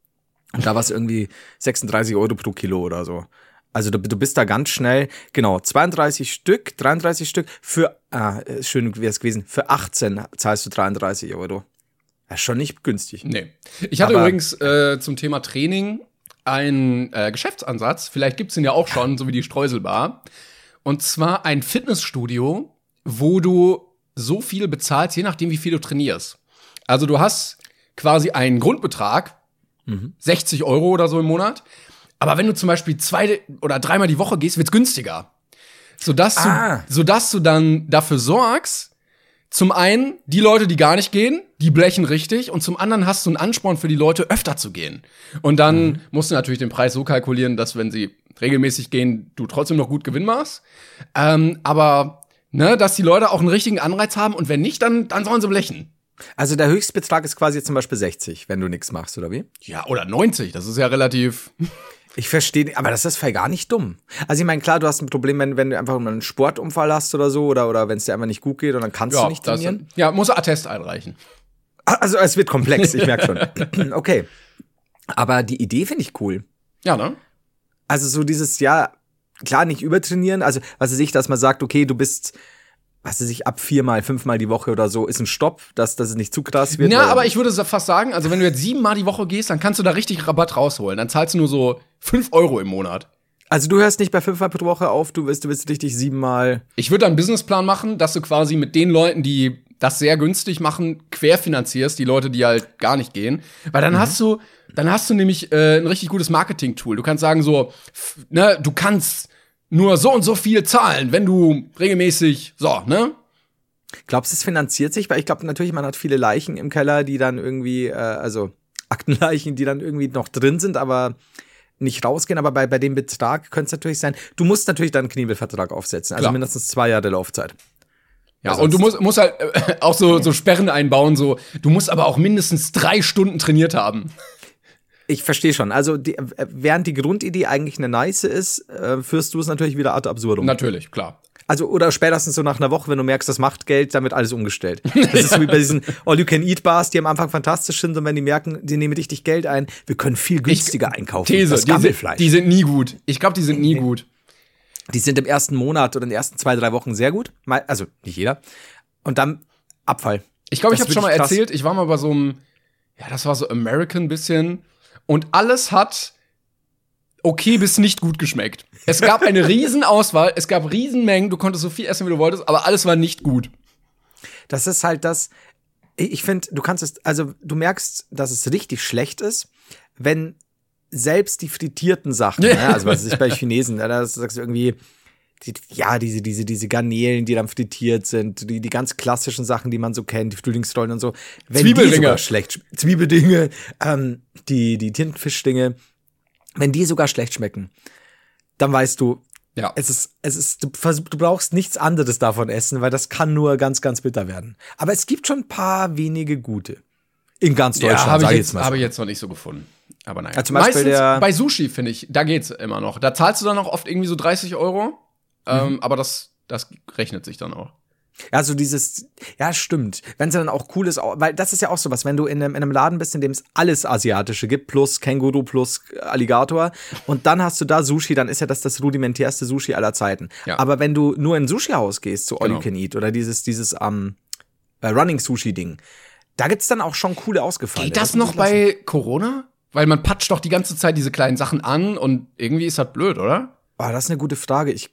Und da war es irgendwie sechsunddreißig Euro pro Kilo oder so. Also du, du bist da ganz schnell, genau, zweiunddreißig Stück, dreiunddreißig Stück für, ah, schön wäre es gewesen, für achtzehn zahlst du dreiunddreißig Euro. Das ist schon nicht günstig. Nee. Ich hatte Aber- übrigens äh, zum Thema Training einen äh, Geschäftsansatz, vielleicht gibt's den ja auch schon, so wie die Streuselbar. Und zwar ein Fitnessstudio, wo du so viel bezahlst, je nachdem, wie viel du trainierst. Also du hast quasi einen Grundbetrag, Mhm. sechzig Euro oder so im Monat. Aber wenn du zum Beispiel zwei oder dreimal die Woche gehst, wird's günstiger. Sodass du, Ah. sodass du dann dafür sorgst, zum einen, die Leute, die gar nicht gehen, die blechen richtig. Und zum anderen hast du einen Ansporn für die Leute, öfter zu gehen. Und dann Mhm. musst du natürlich den Preis so kalkulieren, dass, wenn sie regelmäßig gehen, du trotzdem noch gut Gewinn machst. Ähm, aber, ne, dass die Leute auch einen richtigen Anreiz haben. Und wenn nicht, dann, dann sollen sie blechen. Also der Höchstbetrag ist quasi zum Beispiel sechzig, wenn du nichts machst, oder wie? Ja, oder neunzig. Das ist ja relativ. Ich verstehe, aber das ist voll gar nicht dumm. Also ich meine, klar, du hast ein Problem, wenn, wenn du einfach mal einen Sportunfall hast oder so, oder, oder wenn es dir einfach nicht gut geht und dann kannst du nicht das, trainieren. ja, muss er Attest einreichen. Also es wird komplex, ich merke schon. Okay. Aber die Idee finde ich cool. Ja, ne? Also so dieses, ja, klar, nicht übertrainieren. Also was weiß ich, dass man sagt, okay, du bist, was weiß ich, ab viermal, fünfmal die Woche oder so, ist ein Stopp, dass, dass es nicht zu krass wird. Ja, weil- aber ich würde sa- fast sagen, also wenn du jetzt siebenmal die Woche gehst, dann kannst du da richtig Rabatt rausholen. Dann zahlst du nur so fünf Euro im Monat. Also du hörst nicht bei fünfmal pro Woche auf, du willst, du willst richtig siebenmal. Ich würde einen Businessplan machen, dass du quasi mit den Leuten, die das sehr günstig machen, querfinanzierst, die Leute, die halt gar nicht gehen. Weil dann hast du, dann hast du nämlich äh, ein richtig gutes Marketing-Tool. Du kannst sagen so, f- ne, du kannst nur so und so viel zahlen, wenn du regelmäßig, so, ne? Glaubst du, es finanziert sich? Weil ich glaube natürlich, man hat viele Leichen im Keller, die dann irgendwie, äh, also Aktenleichen, die dann irgendwie noch drin sind, aber nicht rausgehen. Aber bei, bei dem Betrag könnte es natürlich sein, du musst natürlich dann einen Knebelvertrag aufsetzen. Also Klar. mindestens zwei Jahre Laufzeit. Ja, Also und du sonst- musst, musst halt äh, auch so, so Sperren einbauen, so, du musst aber auch mindestens drei Stunden trainiert haben. Ich verstehe schon. Also die, äh, während die Grundidee eigentlich eine nice ist, äh, führst du es natürlich wieder ad absurdum. Natürlich, klar. Also, oder spätestens so nach einer Woche, wenn du merkst, das macht Geld, dann wird alles umgestellt. Das ist so wie bei diesen All-You-Can-Eat-Bars, die am Anfang fantastisch sind und wenn die merken, die nehmen richtig Geld ein, wir können viel günstiger einkaufen. These, das die sind, Gammelfleisch. die sind nie gut. Ich glaube, die sind nie gut. Die sind im ersten Monat oder in den ersten zwei, drei Wochen sehr gut. Mal- Also, nicht jeder. Und dann Abfall. Ich glaube, ich Das habe schon mal wirklich krass. erzählt, ich war mal bei so einem, ja, das war so American bisschen und alles hat okay bis nicht gut geschmeckt. Es gab eine Riesenauswahl, es gab Riesenmengen, du konntest so viel essen, wie du wolltest, aber alles war nicht gut. Das ist halt das, ich finde, du kannst es, also du merkst, dass es richtig schlecht ist, wenn selbst die frittierten Sachen, Ja. ne, also was weiß ich bei Chinesen, da da sagst du irgendwie, die, ja, diese, diese, diese Garnelen, die dann frittiert sind, die, die ganz klassischen Sachen, die man so kennt, die Frühlingsrollen und so. Wenn die Zwiebelringe. sogar schlecht, sch- Zwiebeldinge, ähm, die, die Tintenfischdinge, wenn die sogar schlecht schmecken, dann weißt du, Ja. es ist, es ist, du, vers- du brauchst nichts anderes davon essen, weil das kann nur ganz, ganz bitter werden. Aber es gibt schon ein paar wenige gute. In ganz Ja, Deutschland, habe sag ich, ich jetzt, mal. hab so. ich jetzt noch nicht so gefunden. Aber naja. Ja, zum Beispiel Meistens der- bei Sushi, finde ich, da geht's immer noch. Da zahlst du dann auch oft irgendwie so dreißig Euro. Ähm, aber das, das rechnet sich dann auch. Ja, so dieses, ja, stimmt. Wenn es dann auch cool ist, au- weil das ist ja auch sowas, wenn du in einem, in einem Laden bist, in dem es alles Asiatische gibt, plus Känguru, plus Alligator, und dann hast du da Sushi, dann ist ja das das rudimentärste Sushi aller Zeiten. Ja. Aber wenn du nur in ein Sushi-Haus gehst, so All Genau. You Can Eat, oder dieses, dieses ähm, äh, Running-Sushi-Ding, da gibt's dann auch schon coole Ausgefallene. Geht das muss noch ich lassen. bei Corona? Weil man patscht doch die ganze Zeit diese kleinen Sachen an und irgendwie ist das blöd, oder? Oh, das ist eine gute Frage. Ich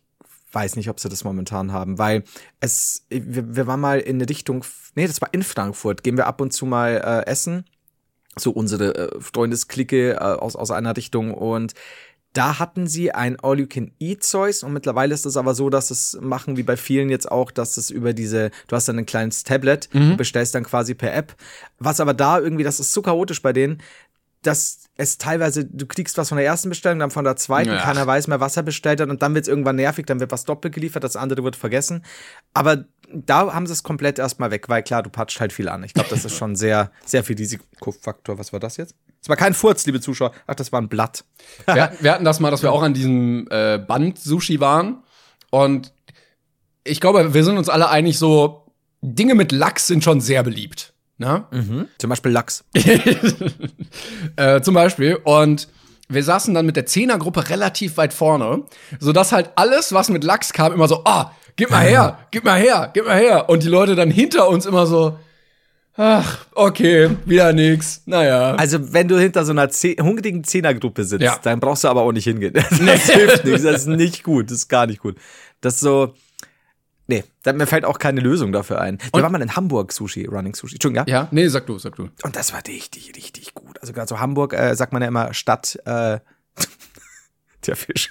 weiß nicht, ob sie das momentan haben, weil es, wir, wir waren mal in eine Richtung, nee, das war in Frankfurt, gehen wir ab und zu mal äh, essen, so unsere äh, Freundesklicke äh, aus, aus einer Richtung und da hatten sie ein All-You-Can-Eat-Zeug und mittlerweile ist es aber so, dass es machen wie bei vielen jetzt auch, dass es über diese, du hast dann ein kleines Tablet mhm. und bestellst dann quasi per App. Was aber da irgendwie, das ist so chaotisch bei denen, dass es teilweise, du kriegst was von der ersten Bestellung, dann von der zweiten, ja. keiner weiß mehr, was er bestellt hat und dann wird es irgendwann nervig, dann wird was doppelt geliefert, das andere wird vergessen. Aber da haben sie es komplett erstmal weg, weil klar, du patscht halt viel an. Ich glaube, das ist schon sehr, sehr viel Risikofaktor. Was war das jetzt? Das war kein Furz, liebe Zuschauer. Ach, das war ein Blatt. wir, wir hatten das mal, dass wir auch an diesem äh, Band-Sushi waren. Und ich glaube, wir sind uns alle einig, so Dinge mit Lachs sind schon sehr beliebt. Ne? Mhm. Zum Beispiel Lachs. äh, zum Beispiel. Und wir saßen dann mit der Zehnergruppe relativ weit vorne, sodass halt alles, was mit Lachs kam, immer so, ah, gib mal her, gib mal her, gib mal her. Und die Leute dann hinter uns immer so, ach, okay, wieder nix, naja. Also, wenn du hinter so einer Zeh- hungrigen Zehnergruppe sitzt, ja. dann brauchst du aber auch nicht hingehen. Das nee. hilft nichts, das ist nicht gut, das ist gar nicht gut. Das ist so, nee, mir fällt auch keine Lösung dafür ein. Wir waren mal in Hamburg Sushi, Running Sushi. Entschuldigung, ja? Ja, nee, sag du, sag du. Und das war richtig, richtig gut. Also gerade so Hamburg, äh, sagt man ja immer Stadt, äh, der Fisch.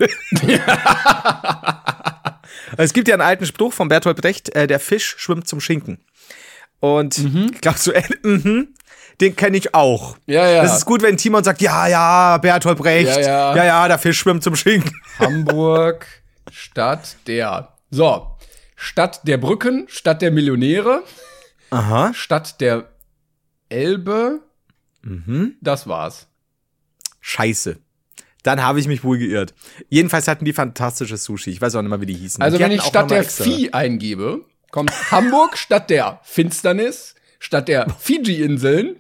Es gibt ja einen alten Spruch von Bertolt Brecht, äh, der Fisch schwimmt zum Schinken. Und mhm. ich glaube so, äh, mhm, den kenne ich auch. Ja, ja. Das ist gut, wenn Timon sagt, ja, ja, Bertolt Brecht, ja, ja, ja, ja der Fisch schwimmt zum Schinken. Hamburg, Stadt der. So. Stadt der Brücken, Stadt der Millionäre, Aha. Stadt der Elbe, mhm. das war's. Scheiße. Dann habe ich mich wohl geirrt. Jedenfalls hatten die fantastisches Sushi. Ich weiß auch nicht mehr, wie die hießen. Also die wenn ich Stadt der Vieh eingebe, kommt Hamburg, Stadt der Finsternis, Stadt der Fidschi-Inseln.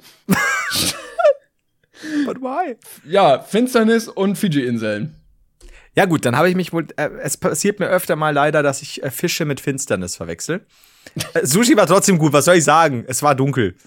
But why? Ja, Finsternis und Fidschi-Inseln. Ja gut, dann habe ich mich wohl, äh, es passiert mir öfter mal leider, dass ich äh, Fische mit Finsternis verwechsel. Äh, Sushi war trotzdem gut, was soll ich sagen? Es war dunkel.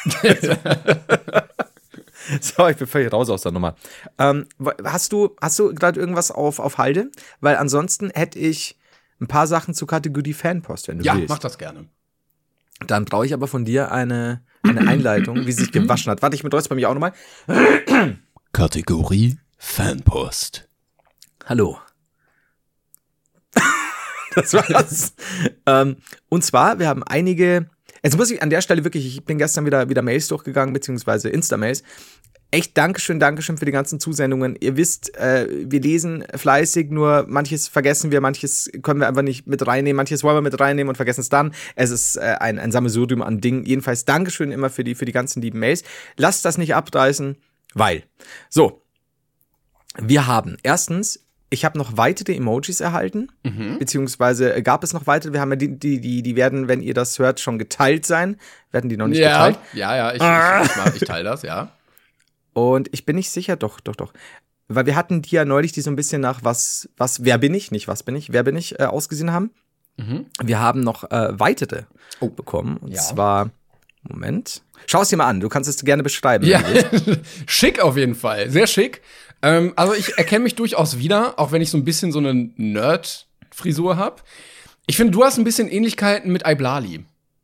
So, ich bin völlig raus aus der Nummer. Ähm, hast du, hast du gerade irgendwas auf, auf Halde? Weil ansonsten hätte ich ein paar Sachen zur Kategorie Fanpost, wenn du ja, willst. Ja, mach das gerne. Dann brauche ich aber von dir eine, eine Einleitung, wie sie sich gewaschen hat. Warte, ich bedeutet bei mir auch nochmal. Kategorie Fanpost. Hallo. Das war's. ähm, und zwar, wir haben einige, jetzt muss ich an der Stelle wirklich, ich bin gestern wieder, wieder Mails durchgegangen, beziehungsweise Insta-Mails. Echt Dankeschön, Dankeschön für die ganzen Zusendungen. Ihr wisst, äh, wir lesen fleißig, nur manches vergessen wir, manches können wir einfach nicht mit reinnehmen, manches wollen wir mit reinnehmen und vergessen es dann. Es ist äh, ein, ein Sammelsurium an Dingen. Jedenfalls Dankeschön immer für die, für die ganzen lieben Mails. Lasst das nicht abreißen, weil. So. Wir haben erstens, ich habe noch weitere Emojis erhalten, mhm. beziehungsweise gab es noch weitere. Wir haben ja die, die, die, die werden, wenn ihr das hört, schon geteilt sein. Werden die noch nicht ja, geteilt? Ja, ja, ich, ah. ich, ich, ich, ich teile das, ja. Und ich bin nicht sicher, doch, doch, doch. Weil wir hatten die ja neulich, die so ein bisschen nach was, was, wer bin ich, nicht was bin ich, wer bin ich, äh, ausgesehen haben. Mhm. Wir haben noch äh, weitere oh. bekommen. Und ja. zwar, Moment. Schau es dir mal an, du kannst es gerne beschreiben. Ja, schick auf jeden Fall, sehr schick. Ähm, also ich erkenne mich durchaus wieder, auch wenn ich so ein bisschen so eine Nerd-Frisur habe. Ich finde, du hast ein bisschen Ähnlichkeiten mit Iblali.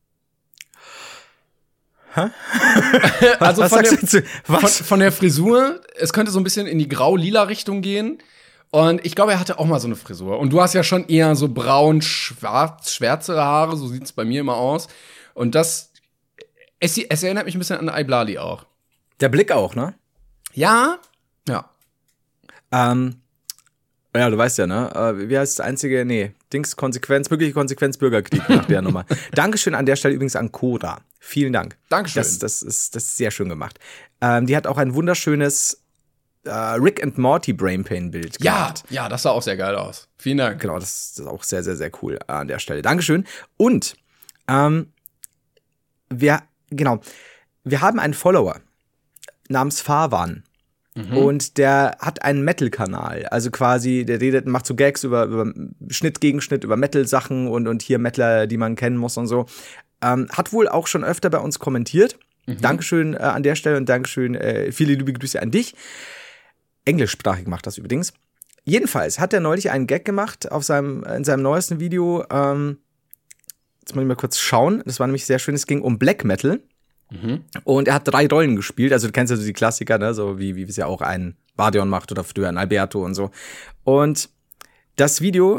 Hä? Also was von, der, sagst du was? Von, von der Frisur, es könnte so ein bisschen in die grau-lila Richtung gehen. Und ich glaube, er hatte auch mal so eine Frisur. Und du hast ja schon eher so braun, schwarz, schwärzere Haare, so sieht's bei mir immer aus. Und das, es, es erinnert mich ein bisschen an Iblali auch. Der Blick auch, ne? Ja, ja. Ähm, ja, du weißt ja, ne? Äh, wie heißt das einzige? Nee, Dings, Konsequenz, mögliche Konsequenz, Bürgerkrieg nach der Nummer. Dankeschön an der Stelle übrigens an Koda. Vielen Dank. Dankeschön. Das, das, ist, das ist sehr schön gemacht. Ähm, die hat auch ein wunderschönes äh, Rick and Morty Brainpain-Bild gemacht. Ja, ja, das sah auch sehr geil aus. Vielen Dank. Genau, das, das ist auch sehr, sehr, sehr cool an der Stelle. Dankeschön. Und, ähm, wir, genau, wir haben einen Follower namens Farwan. Mhm. Und der hat einen Metal-Kanal, also quasi, der redet, macht so Gags über, über Schnitt, Gegenschnitt, über Metal-Sachen und, und hier Metaler, die man kennen muss und so. Ähm, hat wohl auch schon öfter bei uns kommentiert. Mhm. Dankeschön äh, an der Stelle und Dankeschön, äh, viele liebe Grüße an dich. Englischsprachig macht das übrigens. Jedenfalls hat er neulich einen Gag gemacht auf seinem, in seinem neuesten Video. Ähm, jetzt muss ich mal kurz schauen. Das war nämlich sehr schön. Es ging um Black Metal. Mhm. Und er hat drei Rollen gespielt. Also du kennst ja so die Klassiker, ne? So wie, wie es ja auch ein Bardion macht oder früher ein Alberto und so. Und das Video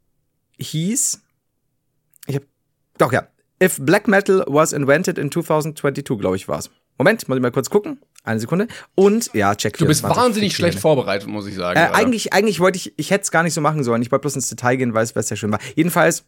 hieß, ich hab, doch ja, If Black Metal was invented in twenty twenty-two, glaube ich, war's. Moment, muss ich mal kurz gucken. Eine Sekunde. Und ja, check. Du bist wahnsinnig schlecht vorbereitet, muss ich sagen. Äh, eigentlich, eigentlich wollte ich, ich hätte es gar nicht so machen sollen. Ich wollte bloß ins Detail gehen, weil es sehr schön war. Jedenfalls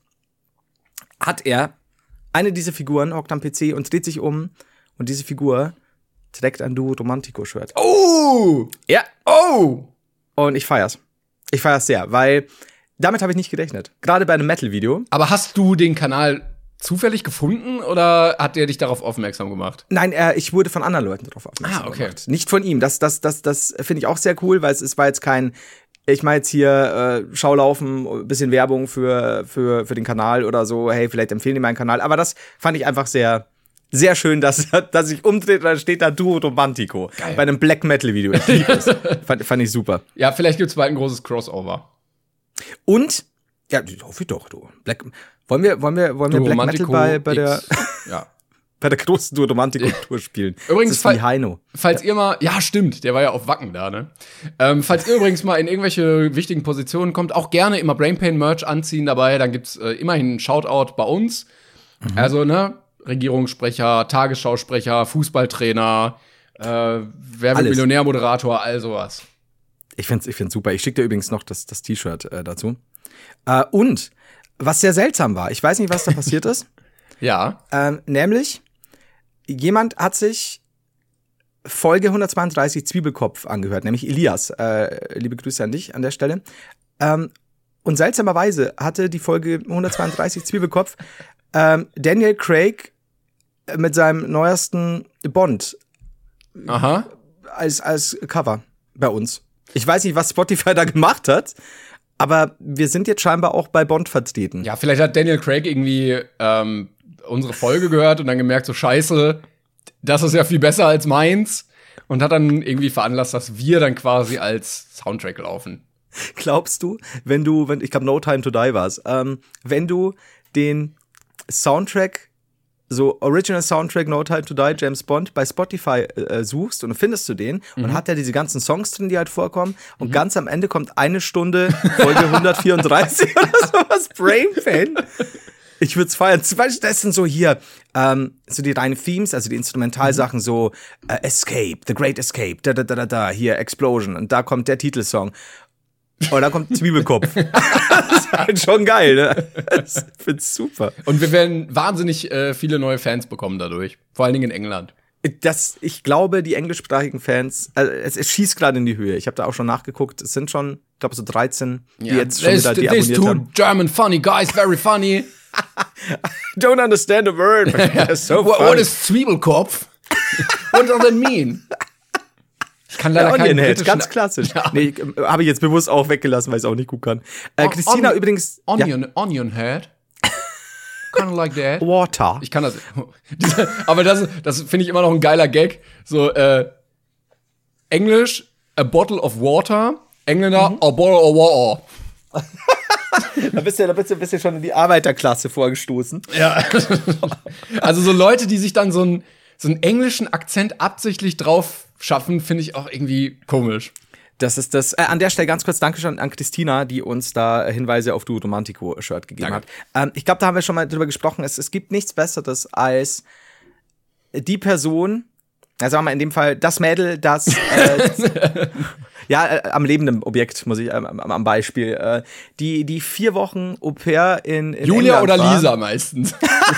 hat er eine dieser Figuren, hockt am P C und dreht sich um. Und diese Figur trägt ein Duo Romantico-Shirt. Oh! Ja. Oh! Und ich feier's. Ich feier's sehr, weil damit habe ich nicht gerechnet. Gerade bei einem Metal-Video. Aber hast du den Kanal zufällig gefunden oder hat der dich darauf aufmerksam gemacht? Nein, äh, ich wurde von anderen Leuten darauf aufmerksam ah, okay. gemacht. Nicht von ihm. Das, das, das, das finde ich auch sehr cool, weil es, es war jetzt kein, ich mache jetzt hier äh, Schaulaufen, bisschen Werbung für, für, für den Kanal oder so. Hey, vielleicht empfehlen die meinen Kanal. Aber das fand ich einfach sehr, sehr schön, dass, dass ich umdreht und dann steht da Duo Romantico. Geil. Bei einem Black Metal Video. Ich liebe es. fand, fand ich super. Ja, vielleicht gibt's bald ein großes Crossover. Und, ja, hoffe ich doch, du. Black, wollen wir, wollen wir, wollen wir Black Metal bei, bei der, ja. bei der großen Duo Romantico-Tour spielen? Übrigens, das ist fall, Heino. Falls ihr mal, ja, stimmt, der war ja auf Wacken da, ne? Ähm, falls ihr übrigens mal in irgendwelche wichtigen Positionen kommt, auch gerne immer Brainpain-Merch anziehen dabei, dann gibt's äh, immerhin einen Shoutout bei uns. Mhm. Also, ne, Regierungssprecher, Tagesschausprecher, Fußballtrainer, äh, Werbemillionär-Moderator, all sowas. Ich find's, ich find's super. Ich schicke dir übrigens noch das, das T-Shirt äh, dazu. Äh, und was sehr seltsam war, ich weiß nicht, was da passiert ist. Ja. Ähm, nämlich, jemand hat sich Folge hundertzweiunddreißig Zwiebelkopf angehört, nämlich Elias. Äh, liebe Grüße an dich an der Stelle. Ähm, und seltsamerweise hatte die Folge hundertzweiunddreißig Zwiebelkopf ähm, Daniel Craig mit seinem neuesten Bond Aha. als, als Cover bei uns. Ich weiß nicht, was Spotify da gemacht hat, aber wir sind jetzt scheinbar auch bei Bond vertreten. Ja, vielleicht hat Daniel Craig irgendwie ähm, unsere Folge gehört und dann gemerkt, so scheiße, das ist ja viel besser als meins. Und hat dann irgendwie veranlasst, dass wir dann quasi als Soundtrack laufen. Glaubst du, wenn du, wenn ich glaube No Time to Die war's, ähm, wenn du den Soundtrack, so Original Soundtrack No Time to Die, James Bond, bei Spotify äh, suchst und dann findest du den mhm. und hat ja diese ganzen Songs drin, die halt vorkommen und mhm. ganz am Ende kommt eine Stunde Folge hundertvierunddreißig oder sowas, Brainpain. Ich würde es feiern. Zum Beispiel, das sind so hier, ähm, so die reinen Themes, also die Instrumentalsachen, mhm. so äh, Escape, The Great Escape, da, da, da, da, da, hier Explosion und da kommt der Titelsong. Und da kommt Zwiebelkopf. Das ist halt schon geil, ne? Ich find's super. Und wir werden wahnsinnig äh, viele neue Fans bekommen dadurch. Vor allen Dingen in England. Das, ich glaube, die englischsprachigen Fans, also es, es schießt gerade in die Höhe. Ich habe da auch schon nachgeguckt. Es sind schon, ich glaube, so dreizehn, die yeah. jetzt schon wieder die abonniert two haben. German funny guys, very funny. Don't understand a word, but they're so what, funny. What is Zwiebelkopf? What does it mean? Ich kann leider ja, keinen Onion britischen... ganz klassisch. Ja. Nee, äh, habe ich jetzt bewusst auch weggelassen, weil ich es auch nicht gut kann. Äh, on, Christina on, übrigens... Onion, ja. Onion Head. Kind of like that. Water. Ich kann das... Aber das, das finde ich immer noch ein geiler Gag. So, äh, Englisch, a bottle of water. Engländer, mhm. a bottle of water. Da bist, du, da, bist du, bist du schon in die Arbeiterklasse vorgestoßen. Ja. Also so Leute, die sich dann so einen, so einen englischen Akzent absichtlich drauf schaffen, finde ich auch irgendwie komisch. Das ist das. Äh, an der Stelle ganz kurz Dankeschön an Christina, die uns da Hinweise auf Duo Romantico-Shirt gegeben Danke. hat. Ähm, ich glaube, da haben wir schon mal drüber gesprochen. Es, es gibt nichts Besseres als die Person, ja, sagen wir mal in dem Fall das Mädel, das äh, ja, äh, am lebenden Objekt, muss ich, äh, am, am Beispiel, äh, die, die vier Wochen Au pair in, in Julia England oder war. Lisa meistens.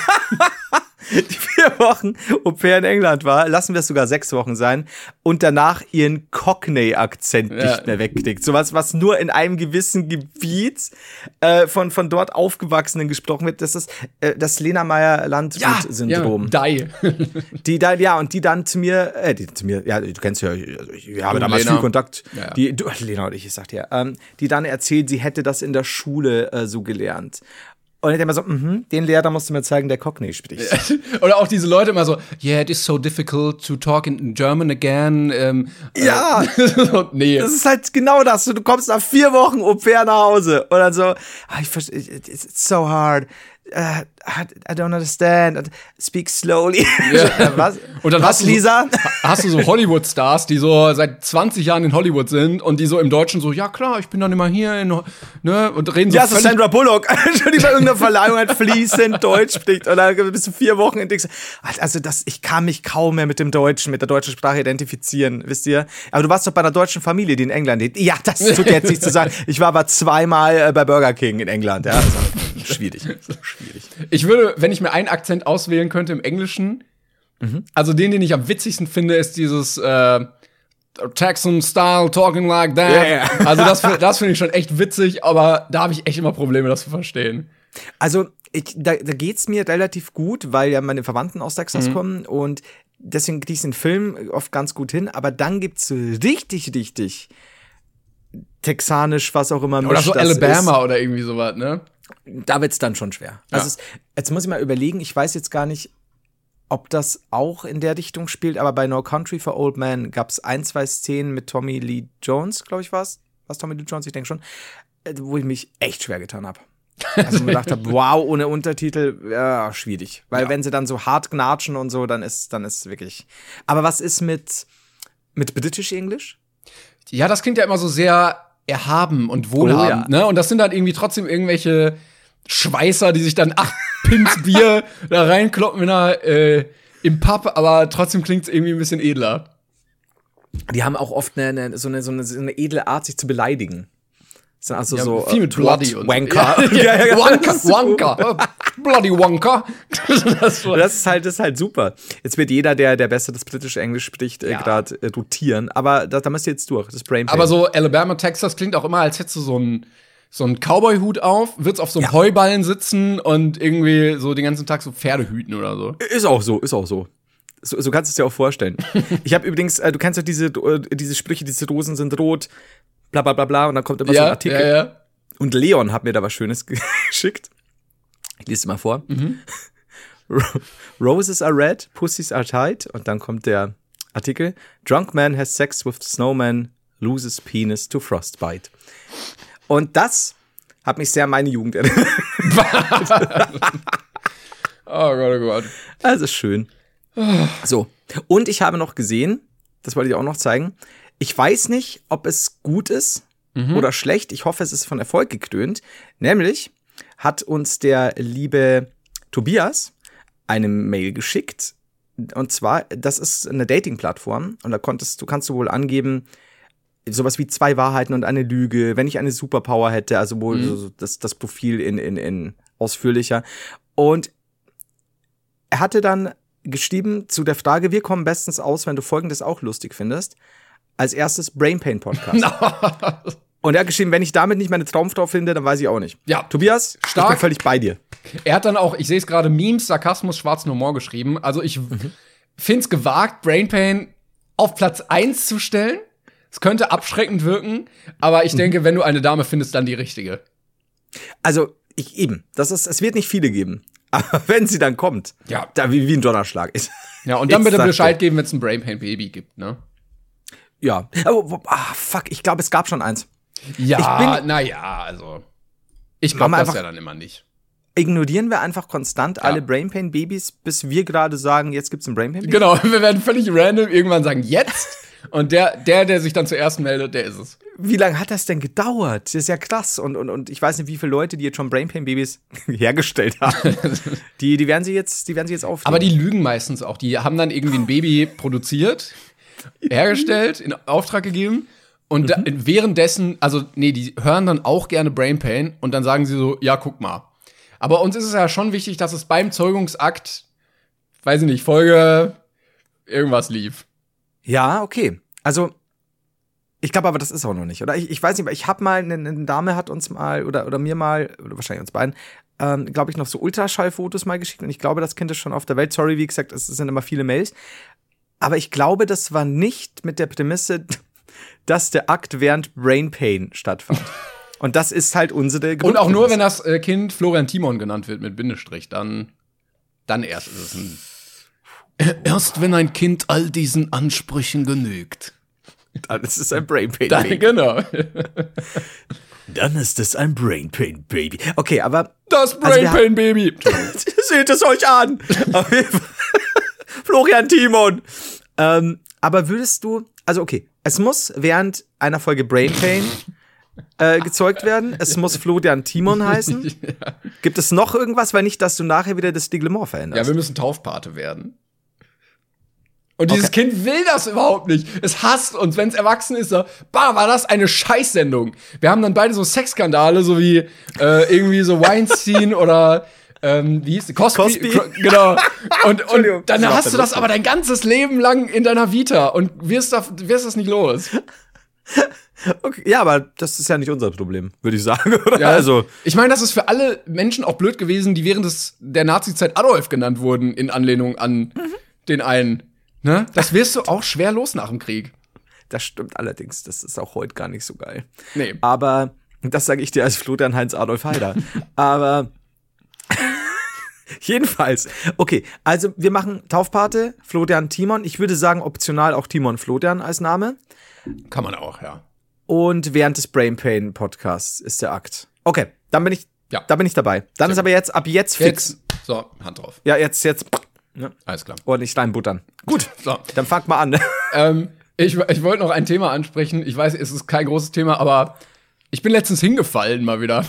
Die vier Wochen Au pair in England war, lassen wir es sogar sechs Wochen sein, und danach ihren Cockney-Akzent ja. nicht mehr wegkriegt. Sowas, was nur in einem gewissen Gebiet äh, von, von dort Aufgewachsenen gesprochen wird. Das ist äh, das Lena Meyer-Landrut-Syndrom. Ja, ja, die da, ja, und die dann zu mir, äh, die zu mir, ja, du kennst ja, also ich, wir haben damals viel Kontakt. Ja, ja. Die, du, Lena und ich, ich sag dir, ähm, die dann erzählt, sie hätte das in der Schule äh, so gelernt. Und ich denke mal so, mhm, den Lehrer musst du mir zeigen, der Cockney spricht. Oder auch diese Leute immer so, yeah, it is so difficult to talk in German again. Ähm, ja, äh, nee. Das ist halt genau das. Du kommst nach vier Wochen Au pair nach Hause und dann so, ah, ich verstehe, it's so hard. Uh, I don't understand. Speak slowly. Ja. Was? Und dann Was, hast du so, Lisa? Hast du so Hollywood-Stars, die so seit zwanzig Jahren in Hollywood sind und die so im Deutschen so, ja klar, ich bin dann immer hier in, ne, und reden so Ja, so völlig Sandra Bullock, schon die bei irgendeiner Verleihung halt fließend Deutsch spricht. Und dann bist du vier Wochen in Dings. Also das, ich kann mich kaum mehr mit dem Deutschen, mit der deutschen Sprache identifizieren, wisst ihr? Aber du warst doch bei einer deutschen Familie, die in England lebt. Ja, das tut jetzt nicht zu sagen. Ich war aber zweimal bei Burger King in England. Ja, also, schwierig. Schwierig. Ich würde, wenn ich mir einen Akzent auswählen könnte im Englischen, mhm. also den, den ich am witzigsten finde, ist dieses äh, Texan-Style, talking like that. Yeah. Also das, das finde ich schon echt witzig, aber da habe ich echt immer Probleme, das zu verstehen. Also ich, da, da geht's mir relativ gut, weil ja meine Verwandten aus Texas mhm. kommen und deswegen kriege ich den Film oft ganz gut hin, aber dann gibt's so richtig, richtig texanisch, was auch immer. Oder so Alabama ist. Oder irgendwie sowas, ne? Da wird's dann schon schwer. Ja. Also es, jetzt muss ich mal überlegen, ich weiß jetzt gar nicht, ob das auch in der Richtung spielt, aber bei No Country for Old Men gab's ein, zwei Szenen mit Tommy Lee Jones, glaube ich, war's. Was Tommy Lee Jones, ich denke schon, wo ich mich echt schwer getan habe. Also ich mir gedacht habe, wow, ohne Untertitel, ja, schwierig. Weil ja. wenn sie dann so hart gnatschen und so, dann ist dann ist wirklich. Aber was ist mit, mit British English? Ja, das klingt ja immer so sehr erhaben und wohlhabend, oh, ja. ne? Und das sind dann irgendwie trotzdem irgendwelche Schweißer, die sich dann acht Pins Bier da reinkloppen in einer, äh, im Pub, aber trotzdem klingt's irgendwie ein bisschen edler. Die haben auch oft eine, eine, so, eine, so, eine, so eine edle Art, sich zu beleidigen. Das sind also ja, so viel mit Bloody und Wanker. Ja, ja, ja, Wonka, Wonka. Bloody Wonka. das, das, ist halt, das ist halt super. Jetzt wird jeder, der, der besser das britische Englisch spricht, äh, ja. gerade äh, rotieren. Aber da, da müsst ihr jetzt durch. Das Brain Pain. Aber so Alabama, Texas klingt auch immer, als hättest du so einen so einen Cowboy-Hut auf, würdest auf so einem ja. Heuballen sitzen und irgendwie so den ganzen Tag so Pferde hüten oder so. Ist auch so, ist auch so. So, so kannst du es dir auch vorstellen. Ich habe übrigens, äh, du kennst doch diese, äh, diese Sprüche, diese Rosen sind rot, bla bla bla bla, und dann kommt immer ja, so ein Artikel. Ja, ja. Und Leon hat mir da was Schönes geschickt. Ich lese es mal vor. Mhm. Roses are red, pussies are tight. Und dann kommt der Artikel. Drunk man has sex with snowman, loses penis to frostbite. Und das hat mich sehr an meine Jugend erinnert. Oh Gott, oh Gott. Also schön. So, und ich habe noch gesehen, das wollte ich auch noch zeigen, ich weiß nicht, ob es gut ist mhm. oder schlecht, ich hoffe, es ist von Erfolg gekrönt, nämlich hat uns der liebe Tobias eine Mail geschickt, und zwar, das ist eine Dating-Plattform, und da konntest du kannst du wohl angeben, sowas wie zwei Wahrheiten und eine Lüge, wenn ich eine Superpower hätte, also wohl mhm. so das, das Profil in, in, in ausführlicher, und er hatte dann geschrieben zu der Frage, wir kommen bestens aus, wenn du Folgendes auch lustig findest. Als erstes Brain Pain Podcast. Und er hat geschrieben, wenn ich damit nicht meine Traumfrau finde, dann weiß ich auch nicht. Ja. Tobias, stark. Ich bin völlig bei dir. Er hat dann auch, ich sehe es gerade, Memes, Sarkasmus, schwarzen Humor geschrieben. Also ich mhm. finde es gewagt, Brain Pain auf Platz eins zu stellen. Es könnte abschreckend wirken, aber ich mhm. denke, wenn du eine Dame findest, dann die richtige. Also, ich eben, das ist, es wird nicht viele geben. Aber wenn sie dann kommt, ja. da wie, wie ein Donnerschlag ist. Ja, und dann bitte Bescheid geben, wenn es ein Brain Pain Baby gibt, ne? Ja. Aber, ah, fuck, ich glaube, es gab schon eins. Ja, naja, also. Ich glaube das ja dann immer nicht. Ignorieren wir einfach konstant ja. alle Brain Pain Babys, bis wir gerade sagen, jetzt gibt's ein Brain Pain Baby? Genau, wir werden völlig random irgendwann sagen, jetzt. Und der, der, der sich dann zuerst meldet, der ist es. Wie lange hat das denn gedauert? Das ist ja krass. Und, und, und ich weiß nicht, wie viele Leute, die jetzt schon Brain Pain Babys hergestellt haben, die, die werden sie jetzt, die werden sie jetzt aufnehmen. Aber die lügen meistens auch. Die haben dann irgendwie ein Baby produziert, hergestellt, in Auftrag gegeben. Und da, mhm. währenddessen, also, nee, die hören dann auch gerne Brain Pain. Und dann sagen sie so, ja, guck mal. Aber uns ist es ja schon wichtig, dass es beim Zeugungsakt, weiß ich nicht, Folge irgendwas lief. Ja, okay. Also, ich glaube aber, das ist auch noch nicht, oder? Ich, ich weiß nicht, ich habe mal, eine, eine Dame hat uns mal, oder, oder mir mal, oder wahrscheinlich uns beiden, ähm, glaube ich, noch so Ultraschallfotos mal geschickt. Und ich glaube, das Kind ist schon auf der Welt. Sorry, wie gesagt, es sind immer viele Mails. Aber ich glaube, das war nicht mit der Prämisse, dass der Akt während Brain Pain stattfand. Und das ist halt unsere Und auch nur, wenn das äh, Kind Florian Timon genannt wird mit Bindestrich, dann, dann erst ist es ein. Erst wenn ein Kind all diesen Ansprüchen genügt. Dann ist es ein Brain Pain Dann, Baby. genau. Dann ist es ein Brain Pain Baby. Okay, aber. Das Brain Also wir Pain Baby. Seht es euch an. Auf jeden Fall. Florian Timon. Ähm, aber würdest du, also okay, es muss während einer Folge Brain Pain äh, gezeugt werden. Es muss Florian Timon heißen. Ja. Gibt es noch irgendwas, weil nicht, dass du nachher wieder das Stiglement veränderst? Ja, wir müssen Taufpate werden. Und dieses Okay. Kind will das überhaupt nicht. Es hasst uns, wenn es erwachsen ist. So, bah, war das eine Scheißsendung. Wir haben dann beide so Sexskandale, so wie äh, irgendwie so Weinstein oder ähm, wie hieß die? Cosby. Cosby. Cro- Genau. Und, Entschuldigung, und dann das war hast du das lustig. aber dein ganzes Leben lang in deiner Vita und wirst, da, wirst das nicht los. Okay, ja, aber das ist ja nicht unser Problem, würde ich sagen, oder? Ja, Also, ich meine, das ist für alle Menschen auch blöd gewesen, die während des, der Nazi-Zeit Adolf genannt wurden, in Anlehnung an Mhm. den einen. Ne? Das wirst du auch schwer los nach dem Krieg. das stimmt allerdings. Das ist auch heute gar nicht so geil. Nee. Aber, das sage ich dir als Florian Heinz Adolf Heider. Aber, jedenfalls. Okay, also wir machen Taufpate, Florian Timon. Ich würde sagen, optional auch Timon Florian als Name. Kann man auch, ja. Und während des Brain Pain Podcasts ist der Akt. Okay, dann bin ich, Ja. da bin ich dabei. Dann Sehr ist aber jetzt, ab jetzt fix. Jetzt, so, Hand drauf. Ja, jetzt, jetzt, ne? Alles klar. Ordentlich reinbuttern. Gut, So. dann fangt mal an. ähm, ich ich wollte noch ein Thema ansprechen. Ich weiß, es ist kein großes Thema, aber ich bin letztens hingefallen mal wieder.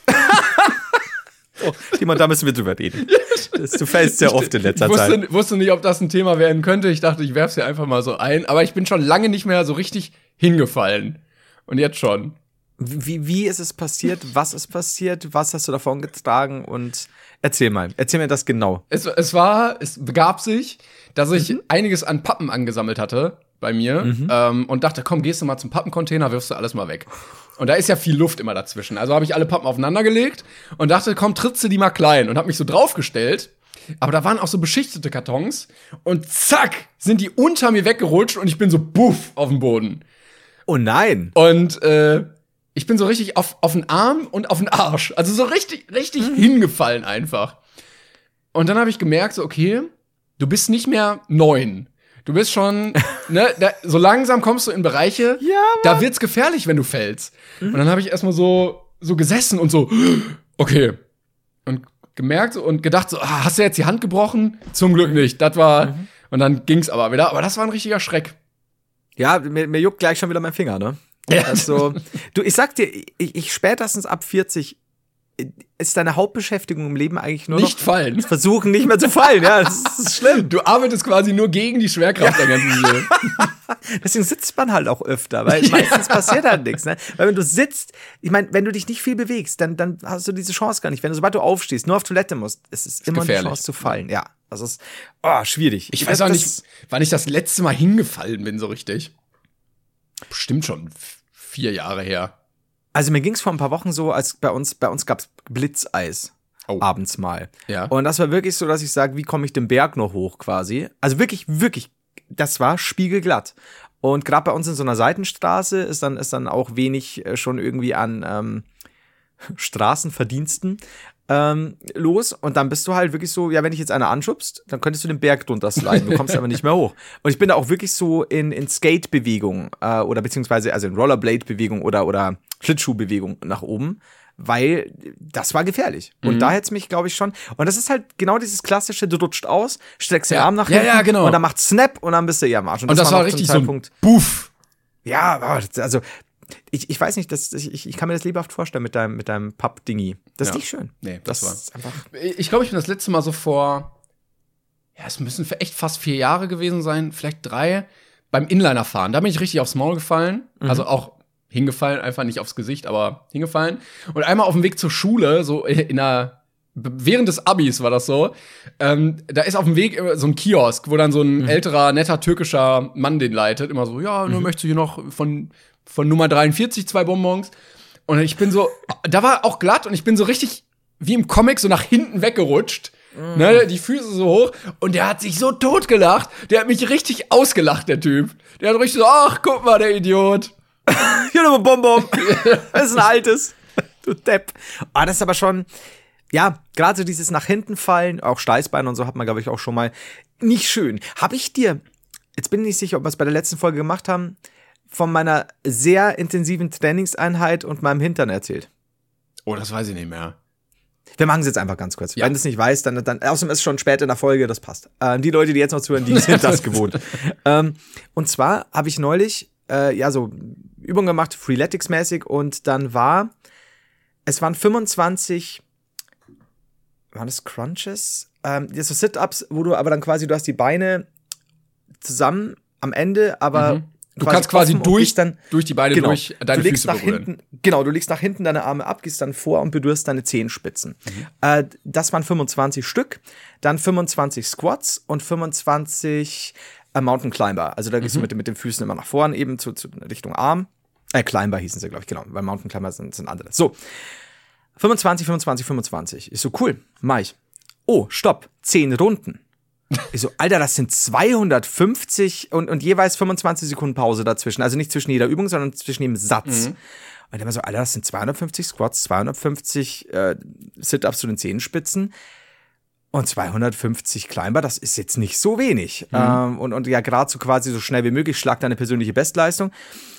Oh, Timon, da müssen wir drüber reden. Das, du fällst sehr oft in letzter ich wusste, Zeit. wusste nicht, ob das ein Thema werden könnte. Ich dachte, ich werf's hier einfach mal so ein. Aber ich bin schon lange nicht mehr so richtig hingefallen. Und jetzt schon. Wie, wie ist es passiert? Was ist passiert? Was hast du davon getragen? Und erzähl mal. Erzähl mir das genau. Es, es war, es begab sich, dass ich Mhm. einiges an Pappen angesammelt hatte bei mir ähm, und dachte, komm, gehst du mal zum Pappencontainer, wirfst du alles mal weg. Und da ist ja viel Luft immer dazwischen. Also habe ich alle Pappen aufeinander gelegt und dachte, komm, trittst du die mal klein und habe mich so draufgestellt. Aber da waren auch so beschichtete Kartons und zack, sind die unter mir weggerutscht und ich bin so buff auf dem Boden. Oh nein. Und äh, ich bin so richtig auf, auf den Arm und auf den Arsch. Also so richtig, richtig Mhm. hingefallen einfach. Und dann habe ich gemerkt, so, okay, du bist nicht mehr neun. Du bist schon, ne, da, so langsam kommst du in Bereiche, Ja, da wird's gefährlich, wenn du fällst. Mhm. Und dann habe ich erstmal so, so gesessen und so, okay. Und gemerkt und gedacht, so, ah, hast du jetzt die Hand gebrochen? Zum Glück nicht. Das war, Mhm. und dann ging's aber wieder. Aber das war ein richtiger Schreck. Ja, mir, mir juckt gleich schon wieder mein Finger, ne? Ja. Also, du, ich sag dir, ich, ich spätestens ab vierzig ist deine Hauptbeschäftigung im Leben eigentlich nur Nicht noch fallen. versuchen, nicht mehr zu fallen. Ja, das ist schlimm. Du arbeitest quasi nur gegen die Schwerkraft der ganzen Leben. Deswegen sitzt man halt auch öfter, weil meistens passiert halt nichts. Ne? Weil wenn du sitzt, ich meine, wenn du dich nicht viel bewegst, dann, dann hast du diese Chance gar nicht. Wenn du, sobald du aufstehst, nur auf Toilette musst, es ist immer gefährlich. eine Chance zu fallen. Ja, das ist oh, schwierig. Ich weiß auch nicht, wann ich das letzte Mal hingefallen bin, so richtig. Bestimmt schon f- vier Jahre her. Also mir ging es vor ein paar Wochen so, als bei uns, bei uns gab's Blitzeis. Oh. Abends mal. Ja. Und das war wirklich so, dass ich sage, wie komme ich den Berg noch hoch quasi? Also wirklich, wirklich, das war spiegelglatt. Und gerade bei uns in so einer Seitenstraße ist dann, ist dann auch wenig äh, schon irgendwie an ähm, Straßenverdiensten ähm, los. Und dann bist du halt wirklich so, ja, wenn dich jetzt einer anschubst, dann könntest du den Berg drunter sliden. Du kommst aber nicht mehr hoch. Und ich bin da auch wirklich so in, in Skate-Bewegung äh, oder beziehungsweise also in Rollerblade-Bewegung oder, oder Schlittschuh-Bewegung nach oben. Weil das war gefährlich. Und Mhm. da hätte es mich, glaube ich, schon. Und das ist halt genau dieses klassische, du rutscht aus, streckst den Ja. Arm nach Ja, hinten ja, genau. und dann macht Snap und dann bist du eher am Arsch. Und das, war noch richtig zum so ein Zeitpunkt. Buff. Ja, aber das- also ich, ich weiß nicht, das, ich, ich kann mir das lebhaft vorstellen mit deinem, mit deinem Papp-Dingi. Das ist Ja. nicht schön. Nee, das, war. ist einfach. Ich glaube, ich bin das letzte Mal so vor, ja, es müssen für echt fast vier Jahre gewesen sein, vielleicht drei, beim Inliner-Fahren. Da bin ich richtig aufs Maul gefallen. Mhm. Also auch hingefallen, einfach nicht aufs Gesicht, aber hingefallen. Und einmal auf dem Weg zur Schule, so in einer, während des Abis war das so, ähm, da ist auf dem Weg immer so ein Kiosk, wo dann so ein Mhm. älterer, netter türkischer Mann den leitet. Immer so, ja, nur Mhm. möchtest du hier noch von, von Nummer dreiundvierzig zwei Bonbons. Und ich bin so, da war auch glatt und ich bin so richtig wie im Comic so nach hinten weggerutscht. Mhm. Ne, die Füße so hoch und der hat sich so totgelacht. Der hat mich richtig ausgelacht, der Typ. Der hat richtig so, ach, guck mal, der Idiot. Hier nochmal Bonbon. Das ist ein altes. Du Depp. Ah, das ist aber schon, ja, gerade so dieses nach hinten fallen, auch Steißbein und so hat man, glaube ich, auch schon mal nicht schön. Habe ich dir, jetzt bin ich nicht sicher, ob wir es bei der letzten Folge gemacht haben, von meiner sehr intensiven Trainingseinheit und meinem Hintern erzählt? Oh, das weiß ich nicht mehr. Wir machen es jetzt einfach ganz kurz. Ja. Wenn du es nicht weißt, dann, dann außerdem ist es schon spät in der Folge, das passt. Ähm, die Leute, die jetzt noch zuhören, die sind das gewohnt. ähm, und zwar habe ich neulich äh, ja so Übungen gemacht, Freeletics-mäßig, und dann war, es waren fünfundzwanzig, waren das Crunches? Ähm, das so Sit-Ups, wo du aber dann quasi, du hast die Beine zusammen am Ende, aber Mhm. Du kannst quasi durch, dann, durch die Beine genau, durch deine du legst Füße nach berühren. hinten, genau, du legst nach hinten deine Arme ab, gehst dann vor und berührst deine Zehenspitzen. Mhm. Äh, das waren fünfundzwanzig Stück, dann fünfundzwanzig Squats und fünfundzwanzig äh, Mountain Climber. Also da gehst mhm. du mit, mit den Füßen immer nach vorn, eben zu, zu Richtung Arm. Äh, Climber hießen sie, glaube ich, genau, weil Mountain Climber sind, sind andere. So, fünfundzwanzig, fünfundzwanzig, fünfundzwanzig. Ich so, cool, mach ich. Oh, stopp, zehn Runden. Ich so, Alter, das sind zweihundertfünfzig und, und jeweils fünfundzwanzig Sekunden Pause dazwischen. Also nicht zwischen jeder Übung, sondern zwischen jedem Satz. Mhm. Und ich war so, Alter, das sind zweihundertfünfzig Squats, zweihundertfünfzig äh, Sit-Ups zu den Zehenspitzen und zweihundertfünfzig Climber. Das ist jetzt nicht so wenig. Mhm. Ähm, und, und ja, gerade so quasi so schnell wie möglich, schlag deine persönliche Bestleistung.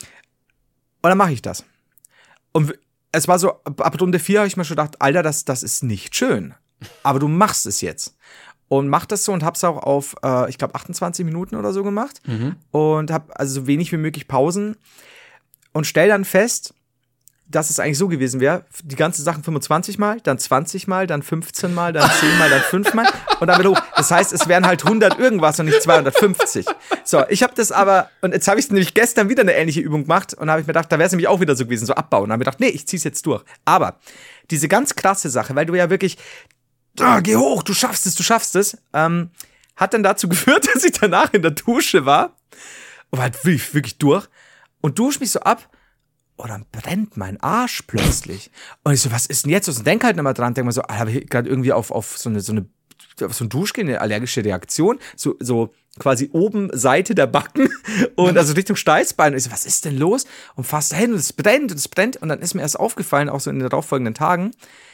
Und dann mache ich das. Und es war so, ab Runde vier habe ich mir schon gedacht, Alter, das, das ist nicht schön. Aber du machst es jetzt. Und mach das so und hab's auch auf, äh, ich glaube, achtundzwanzig Minuten oder so gemacht. Mhm. Und hab also so wenig wie möglich Pausen. Und stell dann fest, dass es eigentlich so gewesen wäre, die ganzen Sachen fünfundzwanzig Mal, dann zwanzig Mal, dann fünfzehn Mal, dann zehn Mal, dann fünf Mal und dann wieder hoch. Das heißt, es wären halt hundert irgendwas und nicht zweihundertfünfzig. So, ich habe das aber, und jetzt habe ich nämlich gestern wieder eine ähnliche Übung gemacht und habe ich mir gedacht, da wäre es nämlich auch wieder so gewesen, so abbauen. Und habe mir gedacht, nee, ich zieh's jetzt durch. Aber diese ganz krasse Sache, weil du ja wirklich, ah, geh hoch, du schaffst es, du schaffst es, ähm, hat dann dazu geführt, dass ich danach in der Dusche war und war halt wirklich, wirklich durch und dusche mich so ab und dann brennt mein Arsch plötzlich. Und ich so, was ist denn jetzt? Und denk halt nochmal dran, denk mal so, habe ich gerade irgendwie auf, auf so eine, so eine, auf so ein Duschgel eine allergische Reaktion, so, so quasi oben Seite der Backen und also Richtung Steißbein. Und ich so, was ist denn los? Und fast dahin und es brennt und es brennt und dann ist mir erst aufgefallen, auch so in den darauffolgenden Tagen,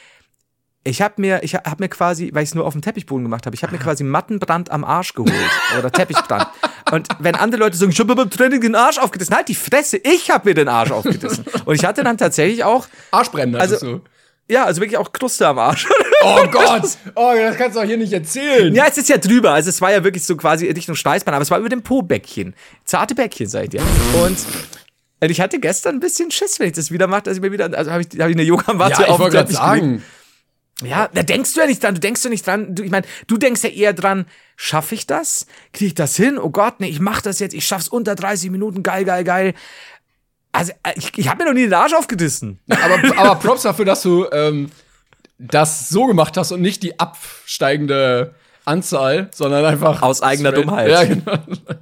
Ich habe mir, ich habe mir quasi, weil ich es nur auf dem Teppichboden gemacht habe, ich habe mir quasi Mattenbrand am Arsch geholt oder Teppichbrand. Und wenn andere Leute sagen, ich habe beim Training den Arsch aufgerissen, halt die Fresse, ich habe mir den Arsch aufgerissen. Und ich hatte dann tatsächlich auch Arschbrände, also du. Ja, also wirklich auch Kruste am Arsch. Oh Gott, oh, das kannst du doch hier nicht erzählen. Ja, es ist ja drüber, also es war ja wirklich so quasi Richtung Steißbein, aber es war über dem Po-Bäckchen. Zarte Bäckchen, sag ich dir. Und ich hatte gestern ein bisschen Schiss, wenn ich das wieder mache, dass ich mir wieder, also habe ich, hab ich eine Yogamatte ja, auf dem Teppich sagen. Gelegt. Ja, da denkst du ja nicht dran, du denkst ja nicht dran, du, ich meine, du denkst ja eher dran, schaffe ich das? Kriege ich das hin? Oh Gott, nee, ich mach das jetzt, ich schaff's unter dreißig Minuten, geil, geil, geil. Also, ich, ich habe mir noch nie den Arsch aufgerissen. Ja, aber, aber Props dafür, dass du ähm, das so gemacht hast und nicht die absteigende Anzahl, sondern einfach aus eigener straight. Dummheit. Ja, genau.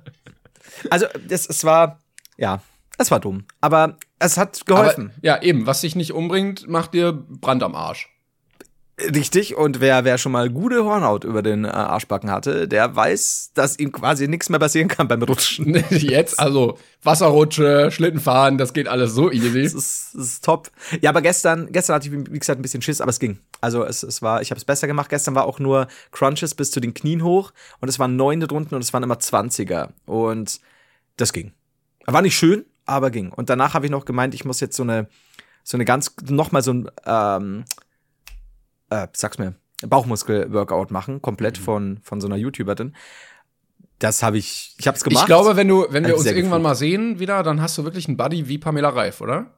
Also, das, es war, ja, es war dumm, aber es hat geholfen. Aber, ja, eben, was dich nicht umbringt, macht dir Brand am Arsch. Richtig, und wer, wer schon mal gute Hornhaut über den äh, Arschbacken hatte, der weiß, dass ihm quasi nichts mehr passieren kann beim Rutschen. Jetzt, also Wasserrutsche, Schlittenfahren, das geht alles so easy. Das ist, das ist top. Ja, aber gestern, gestern hatte ich, wie gesagt, ein bisschen Schiss, aber es ging. Also es, es war, ich habe es besser gemacht. Gestern war auch nur Crunches bis zu den Knien hoch und es waren neun Runden und es waren immer zwanziger und das ging. War nicht schön, aber ging. Und danach habe ich noch gemeint, ich muss jetzt so eine, so eine ganz, noch mal so ein, ähm, Äh, sag's mir, Bauchmuskel-Workout machen, komplett von, von so einer YouTuberin. Das habe ich, ich hab's gemacht. Ich glaube, wenn du, wenn wir uns gefühlt. irgendwann mal sehen wieder, dann hast du wirklich einen Buddy wie Pamela Reif, oder?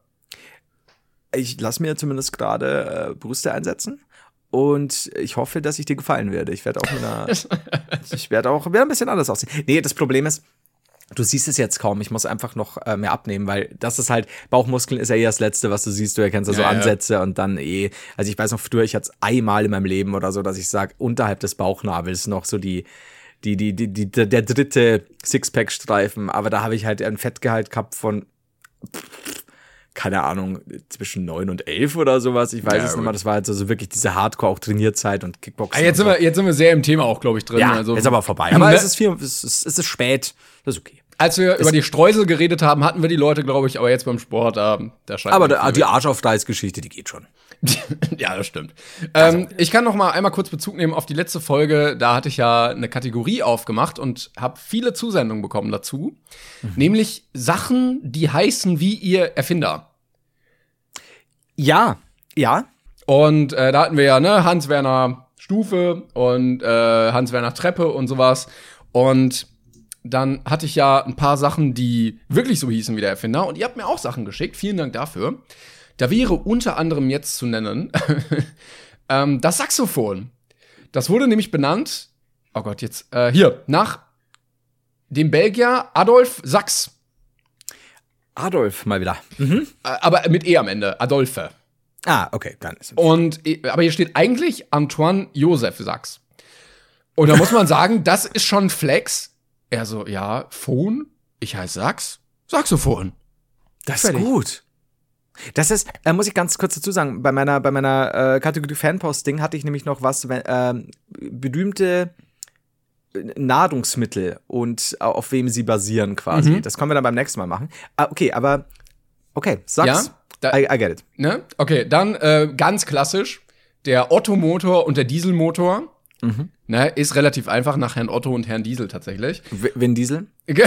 Ich lass mir zumindest gerade äh, Brüste einsetzen und ich hoffe, dass ich dir gefallen werde. Ich werde auch mit einer, ich werde auch werde ein bisschen anders aussehen. Nee, das Problem ist, du siehst es jetzt kaum. Ich muss einfach noch äh, mehr abnehmen, weil das ist halt, Bauchmuskeln ist ja eh das Letzte, was du siehst. Du erkennst ja so ja, Ansätze ja. und dann eh, also ich weiß noch früher, ich hatte es einmal in meinem Leben oder so, dass ich sage, unterhalb des Bauchnabels noch so die, die, die, die, die der dritte Sixpack-Streifen. Aber da habe ich halt einen Fettgehalt gehabt von, pff, keine Ahnung, zwischen neun und elf oder sowas. Ich weiß ja, es nicht mehr. Das war halt so, so wirklich diese Hardcore, auch Trainierzeit und Kickboxen. Ah, jetzt, sind wir, jetzt sind wir sehr im Thema auch, glaube ich, drin. Ja, also, jetzt aber vorbei. Aber es ist viel, es ist, es ist spät. Das ist okay. als wir über die Streusel geredet haben, hatten wir die Leute, glaube ich, aber jetzt beim Sport, da, da scheint Aber da, die Arsch-auf-Deiß-Geschichte, die geht schon. Ja, das stimmt. Also, ähm, ich kann noch mal einmal kurz Bezug nehmen auf die letzte Folge. Da hatte ich ja eine Kategorie aufgemacht und habe viele Zusendungen bekommen dazu. Mhm. Nämlich Sachen, die heißen wie ihr Erfinder. Ja, ja. Und äh, da hatten wir ja, ne, Hans-Werner Stufe und äh, Hans-Werner Treppe und sowas. Und dann hatte ich ja ein paar Sachen, die wirklich so hießen wie der Erfinder. Und ihr habt mir auch Sachen geschickt. Vielen Dank dafür. Da wäre unter anderem jetzt zu nennen ähm, das Saxophon. Das wurde nämlich benannt, oh Gott, jetzt, äh, hier, nach dem Belgier Adolf Sax. Adolf mal wieder. Mhm. Äh, aber mit E am Ende, Adolphe. Ah, okay, dann ist es. Und, aber hier steht eigentlich Antoine Joseph Sax. Und da muss man sagen, das ist schon Flex. Er so, ja, Phon, ich heiße Sax, Saxophon. Das ist gut. Das ist, äh, muss ich ganz kurz dazu sagen, bei meiner, bei meiner äh, Kategorie Fanpost-Ding hatte ich nämlich noch was, äh, berühmte Nahrungsmittel und auf wem sie basieren quasi. Mhm. Das können wir dann beim nächsten Mal machen. Ah, okay, aber, okay, Sax, ja, da, I, I get it. Ne? Okay, dann äh, ganz klassisch, der Otto-Motor und der Dieselmotor. Mhm. Ne, ist relativ einfach nach Herrn Otto und Herrn Diesel tatsächlich. W- Vin Diesel?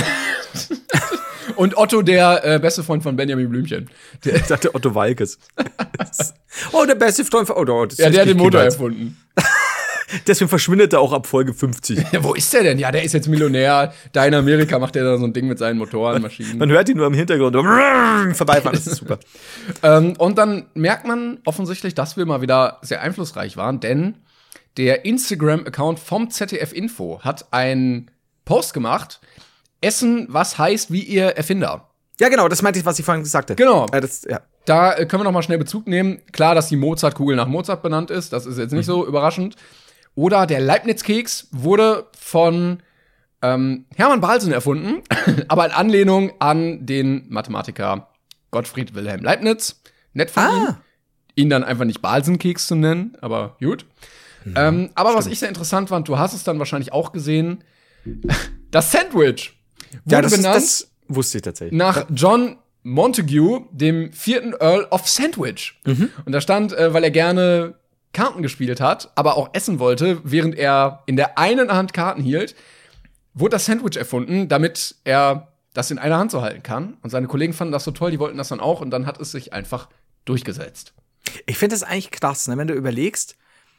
Und Otto, der äh, beste Freund von Benjamin Blümchen. Der ich dachte Otto Walkes. Oh, der beste Freund von Otto. Ja, der hat den Motor erfunden. Deswegen verschwindet er auch ab Folge fünfzig. Ja, wo ist der denn? Ja, der ist jetzt Millionär. Da in Amerika macht der da so ein Ding mit seinen Motoren, Maschinen. Man hört ihn nur im Hintergrund vorbeifahren. Das ist super. ähm, und dann merkt man offensichtlich, dass wir mal wieder sehr einflussreich waren, denn der Instagram-Account vom Z D F Info hat einen Post gemacht. Essen, was heißt wie ihr Erfinder. Ja, genau, das meinte ich, was ich vorhin gesagt habe. Genau. Äh, das, ja. Da äh, können wir noch mal schnell Bezug nehmen. Klar, dass die Mozartkugel nach Mozart benannt ist. Das ist jetzt nicht mhm. so überraschend. Oder der Leibniz-Keks wurde von ähm, Hermann Balsen erfunden, aber in Anlehnung an den Mathematiker Gottfried Wilhelm Leibniz. Nett von ah. ihm. Ihn dann einfach nicht Balsenkeks zu nennen, aber gut. Mhm, ähm, aber stimmt. Was ich sehr interessant fand, du hast es dann wahrscheinlich auch gesehen, das Sandwich wurde ja, das benannt. Ist, das wusste ich tatsächlich. Nach John Montague, dem vierten Earl of Sandwich. Mhm. Und da stand, äh, weil er gerne Karten gespielt hat, aber auch essen wollte, während er in der einen Hand Karten hielt, wurde das Sandwich erfunden, damit er das in einer Hand so halten kann. Und seine Kollegen fanden das so toll, die wollten das dann auch. Und dann hat es sich einfach durchgesetzt. Ich finde das eigentlich krass, ne? Wenn du überlegst,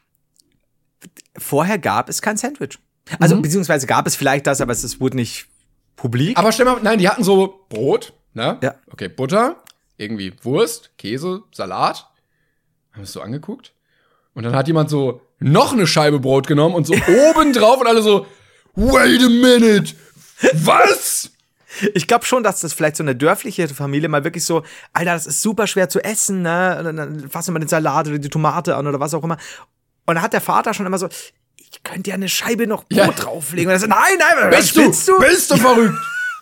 vorher gab es kein Sandwich. Also, mhm. beziehungsweise gab es vielleicht das, aber es, es wurde nicht publik. Aber stell mal, nein, die hatten so Brot, ne? Ja. Okay, Butter, irgendwie Wurst, Käse, Salat. Haben wir es so angeguckt? Und dann hat jemand so noch eine Scheibe Brot genommen und so oben drauf und alle so, wait a minute, was? Ich glaube schon, dass das vielleicht so eine dörfliche Familie mal wirklich so, Alter, das ist super schwer zu essen, ne? Und dann fassen wir den Salat oder die Tomate an oder was auch immer. Und dann hat der Vater schon immer so, ich könnte ja eine Scheibe noch Brot ja. drauflegen. Und er so, nein, nein, bist du, du? Bist du verrückt?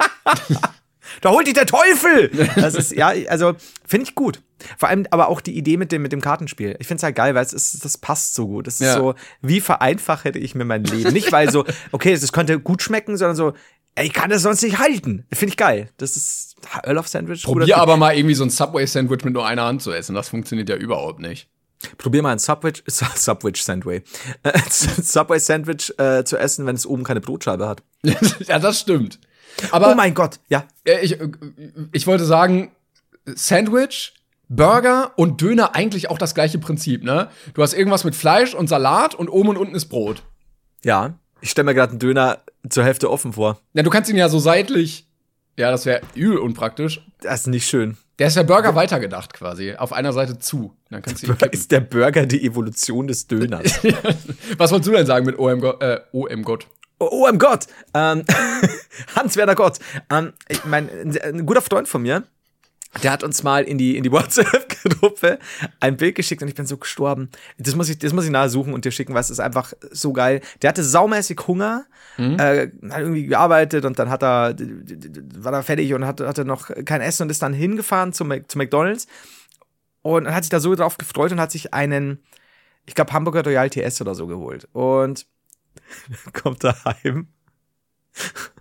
Da holt dich der Teufel! Das ist, ja, also, finde ich gut. Vor allem aber auch die Idee mit dem, mit dem Kartenspiel. Ich finde es halt geil, weil es ist, das passt so gut. Es ist ja. so, wie vereinfache ich mir mein Leben? Nicht, weil so, okay, es könnte gut schmecken, sondern so, ey, ich kann das sonst nicht halten. Finde ich geil. Das ist Earl of Sandwich. Probier aber mal irgendwie so ein Subway-Sandwich mit nur einer Hand zu essen. Das funktioniert ja überhaupt nicht. Probier mal ein Subway, Subway Sandwich, äh, Subway Sandwich äh, zu essen, wenn es oben keine Brotscheibe hat. Ja, das stimmt. Aber oh mein Gott, ja. Ich, ich wollte sagen, Sandwich, Burger und Döner eigentlich auch das gleiche Prinzip, ne? Du hast irgendwas mit Fleisch und Salat und oben und unten ist Brot. Ja, ich stelle mir gerade einen Döner zur Hälfte offen vor. Ja, du kannst ihn ja so seitlich, ja, das wäre übel unpraktisch. Das ist nicht schön. Der ist der Burger weitergedacht quasi, auf einer Seite zu. Dann kannst du ihn kippen. Ist der Burger die Evolution des Döners? Was wolltest du denn sagen mit O M Gott? Äh, O M Gott? Oh, oh M Gott! Ähm, Hans-Werner Gott. Ähm, ich mein, ein guter Freund von mir, der hat uns mal in die, in die WhatsApp-Gruppe ein Bild geschickt und ich bin so gestorben. Das muss ich, das muss ich nachher suchen und dir schicken, weil es ist einfach so geil. Der hatte saumäßig Hunger, mhm. äh, hat irgendwie gearbeitet und dann hat er, war er fertig und hatte, hatte noch kein Essen und ist dann hingefahren zum, zum McDonald's und hat sich da so drauf gefreut und hat sich einen, ich glaube, Hamburger Royal T S oder so geholt. Und kommt da heim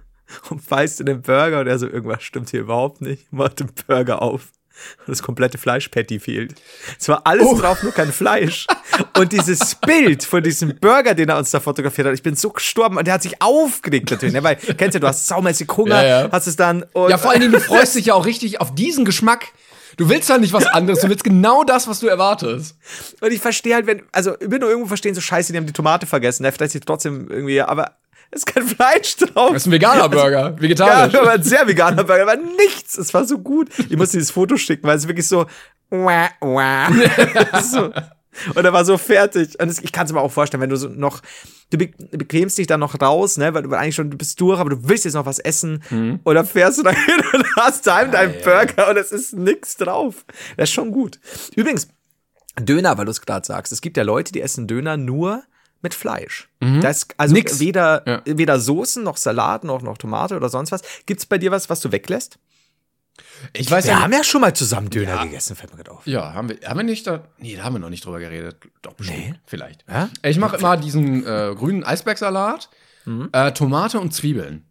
und beißt in den Burger und er so, irgendwas stimmt hier überhaupt nicht, macht den Burger auf. Und das komplette Fleischpatty fehlt. Es war alles oh. drauf, nur kein Fleisch. Und dieses Bild von diesem Burger, den er uns da fotografiert hat, ich bin so gestorben und der hat sich aufgeregt natürlich, ne? Weil, kennst du, du hast saumäßig Hunger, ja, ja. hast es dann. Und ja, vor allen Dingen, du freust dich ja auch richtig auf diesen Geschmack. Du willst ja nicht was anderes, du willst genau das, was du erwartest. Und ich verstehe halt, wenn, also ich will nur irgendwo verstehen, so scheiße, die haben die Tomate vergessen, ne? Vielleicht ist trotzdem irgendwie, aber es ist kein Fleisch drauf. Das ist ein veganer Burger, also, vegetarisch. Ja, aber ein sehr veganer Burger, aber nichts. Es war so gut. Ich musste dieses Foto schicken, weil es wirklich so, wah, wah. so. Und er war so fertig. Und das, ich kann es mir auch vorstellen, wenn du so noch, du be- bequemst dich dann noch raus, ne, weil du eigentlich schon, du bist durch, aber du willst jetzt noch was essen. Mhm. Oder fährst du da hin und hast da deinen ah, Burger ja. und es ist nichts drauf. Das ist schon gut. Übrigens, Döner, weil du es gerade sagst. Es gibt ja Leute, die essen Döner nur mit Fleisch. Mhm. Da ist also Nix. weder, ja. weder Soßen, noch Salat, noch, noch Tomate oder sonst was. Gibt's bei dir was, was du weglässt? Ich weiß wir ja, haben ja schon mal zusammen Döner ja. gegessen, fällt mir gerade auf. Ja, haben wir, haben wir nicht da, nee, da haben wir noch nicht drüber geredet. Doch, bestimmt, nee. vielleicht. Ja? Ich mache immer diesen äh, grünen Eisbergsalat, mhm. äh, Tomate und Zwiebeln.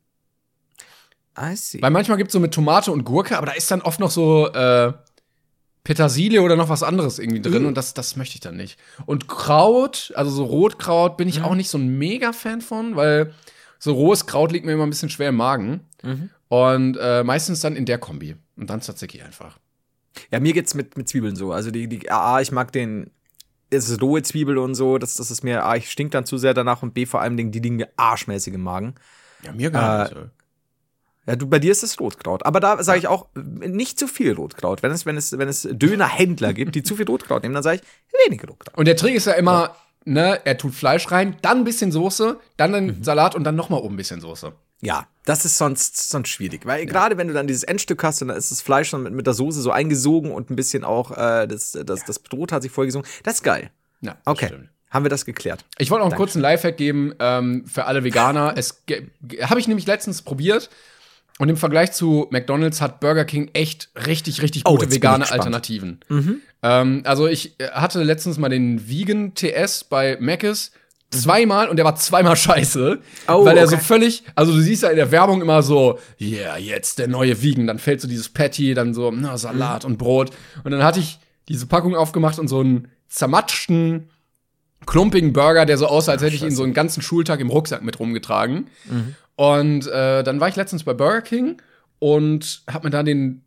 I see. Weil manchmal gibt's so mit Tomate und Gurke, aber da ist dann oft noch so äh, Petersilie oder noch was anderes irgendwie drin mhm. und das, das möchte ich dann nicht. Und Kraut, also so Rotkraut, bin ich mhm. auch nicht so ein Mega-Fan von, weil so rohes Kraut liegt mir immer ein bisschen schwer im Magen. Mhm. Und äh, meistens dann in der Kombi. Und dann Tzatziki einfach. Ja, mir geht's mit, mit Zwiebeln so. Also die, die A, ich mag den, es ist rohe Zwiebel und so, das, das ist mir, A, ich stink dann zu sehr danach und B, vor allem, die liegen mir arschmäßig im Magen. Ja, mir gar nicht. Äh, Ja, du, bei dir ist es Rotkraut. Aber da sage ich auch, nicht zu viel Rotkraut. Wenn es, wenn es, wenn es Dönerhändler gibt, die zu viel Rotkraut nehmen, dann sage ich, weniger Rotkraut. Und der Trick ist ja immer, ja. ne, er tut Fleisch rein, dann ein bisschen Soße, dann einen mhm. Salat und dann noch mal oben ein bisschen Soße. Ja, das ist sonst, sonst schwierig. Weil ja. gerade wenn du dann dieses Endstück hast und dann ist das Fleisch dann mit, mit der Soße so eingesogen und ein bisschen auch äh, das, das, ja. das Brot hat sich vollgesogen. Das ist geil. Ja, das okay. Stimmt. Haben wir das geklärt. Ich wollte noch einen Danke. kurzen Lifehack geben ähm, für alle Veganer. Es ge- habe ich nämlich letztens probiert. Und im Vergleich zu McDonald's hat Burger King echt richtig, richtig gute oh, vegane Alternativen. Mhm. Ähm, also ich hatte letztens mal den Vegan T S bei Mc's zweimal und der war zweimal scheiße. Oh, weil er okay. so völlig, also du siehst ja in der Werbung immer so, yeah, jetzt der neue Vegan. Dann fällt so dieses Patty, dann so na, Salat mhm. und Brot. Und dann hatte ich diese Packung aufgemacht und so einen zermatschten, klumpigen Burger, der so aussah, als hätte ich ihn so einen ganzen Schultag im Rucksack mit rumgetragen. Mhm. Und äh, dann war ich letztens bei Burger King und hab mir da den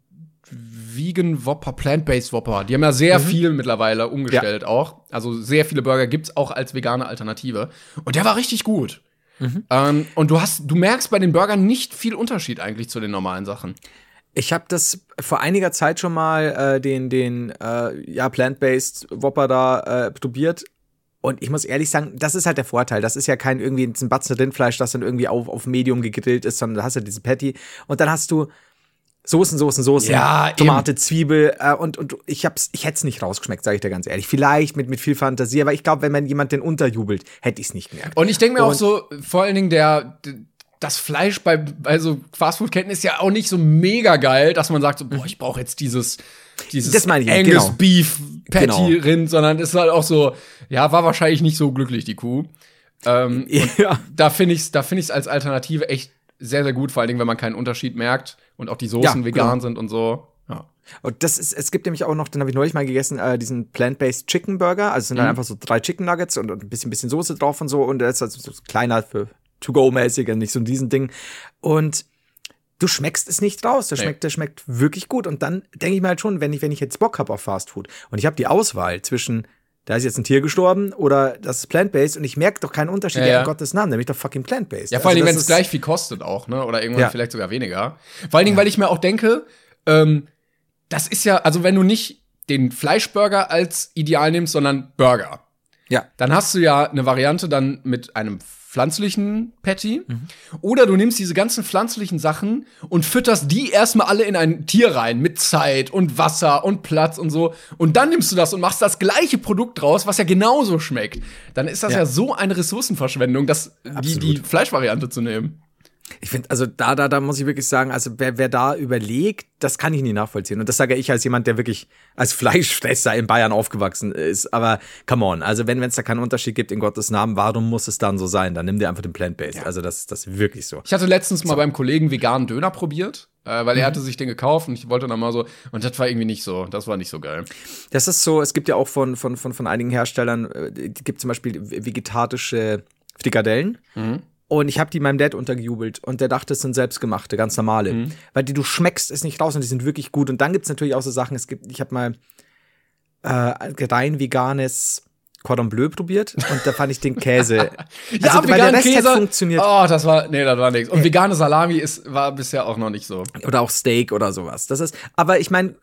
Vegan Whopper, Plant-Based Whopper, die haben ja sehr mhm. viel mittlerweile umgestellt ja. auch. Also sehr viele Burger gibt's auch als vegane Alternative. Und der war richtig gut. Mhm. Ähm, und du hast, du merkst bei den Burgern nicht viel Unterschied eigentlich zu den normalen Sachen. Ich habe das vor einiger Zeit schon mal äh, den, den äh, ja, Plant-Based Whopper da äh, probiert. Und ich muss ehrlich sagen, das ist halt der Vorteil. Das ist ja kein irgendwie ein Batzen Rindfleisch, das dann irgendwie auf, auf Medium gegrillt ist, sondern da hast du diese Patty. Und dann hast du Soßen, Soßen, Soßen, ja, Tomate, eben. Zwiebel. Äh, und, und ich hab's, ich hätte es nicht rausgeschmeckt, sage ich dir ganz ehrlich. Vielleicht mit, mit viel Fantasie, aber ich glaube, wenn man jemand den unterjubelt, hätte ich es nicht gemerkt. Und ich denke mir und auch so, vor allen Dingen der, das Fleisch bei, bei so Fastfood-Ketten ist ja auch nicht so mega geil, dass man sagt so, boah, ich brauche jetzt dieses Dieses das meine ich, Angus genau. Beef Patty genau. Rind, sondern ist halt auch so, ja, war wahrscheinlich nicht so glücklich, die Kuh. Ähm, ja. Da finde ich's, da finde ich's als Alternative echt sehr, sehr gut, vor allen Dingen, wenn man keinen Unterschied merkt und auch die Soßen ja, vegan genau. sind und so. Ja. Und das ist, es gibt nämlich auch noch, den habe ich neulich mal gegessen, äh, diesen Plant-Based Chicken Burger. Also es sind mhm. dann einfach so drei Chicken Nuggets und, und ein bisschen, bisschen Soße drauf und so. Und das ist also so kleiner für To-Go-mäßig und nicht so diesen Ding. Und du schmeckst es nicht raus. Der schmeckt, der schmeckt wirklich gut. Und dann denke ich mir halt schon, wenn ich, wenn ich jetzt Bock habe auf Fastfood und ich habe die Auswahl zwischen, da ist jetzt ein Tier gestorben oder das ist Plant-Based und ich merke doch keinen Unterschied, ja, ja. in Gottes Namen, nämlich doch fucking Plant-Based. Ja, vor allem, also, wenn es gleich viel kostet auch, ne? Oder irgendwann ja. vielleicht sogar weniger. Vor allen Dingen, ja. weil ich mir auch denke, ähm, das ist ja, also wenn du nicht den Fleischburger als Ideal nimmst, sondern Burger. Ja. Dann hast du ja eine Variante dann mit einem pflanzlichen Patty. Mhm. Oder du nimmst diese ganzen pflanzlichen Sachen und fütterst die erstmal alle in ein Tier rein mit Zeit und Wasser und Platz und so. Und dann nimmst du das und machst das gleiche Produkt draus, was ja genauso schmeckt. Dann ist das ja, ja so eine Ressourcenverschwendung, das die, die Fleischvariante zu nehmen. Ich finde, also da, da, da muss ich wirklich sagen, also wer, wer da überlegt, das kann ich nie nachvollziehen. Und das sage ich als jemand, der wirklich als Fleischfresser in Bayern aufgewachsen ist. Aber come on, also wenn es da keinen Unterschied gibt, in Gottes Namen, warum muss es dann so sein? Dann nimm dir einfach den Plant-Based. Ja. Also das, das ist wirklich so. Ich hatte letztens so. mal beim Kollegen veganen Döner probiert, äh, weil mhm. er hatte sich den gekauft und ich wollte dann mal so, und das war irgendwie nicht so, das war nicht so geil. Das ist so, es gibt ja auch von, von, von, von einigen Herstellern, äh, gibt zum Beispiel vegetarische Frikadellen. Mhm. Und ich habe die meinem Dad untergejubelt und der dachte, es sind selbstgemachte, ganz normale. Mhm. Weil die du schmeckst es nicht raus und die sind wirklich gut. Und dann gibt's natürlich auch so Sachen, es gibt, ich habe mal äh, rein veganes Cordon Bleu probiert und da fand ich den Käse. ja, also, weil der Rest Käse hat funktioniert. Oh, das war, nee, das war nichts. Und vegane Salami ist, war bisher auch noch nicht so. Oder auch Steak oder sowas. Das ist, aber ich meine,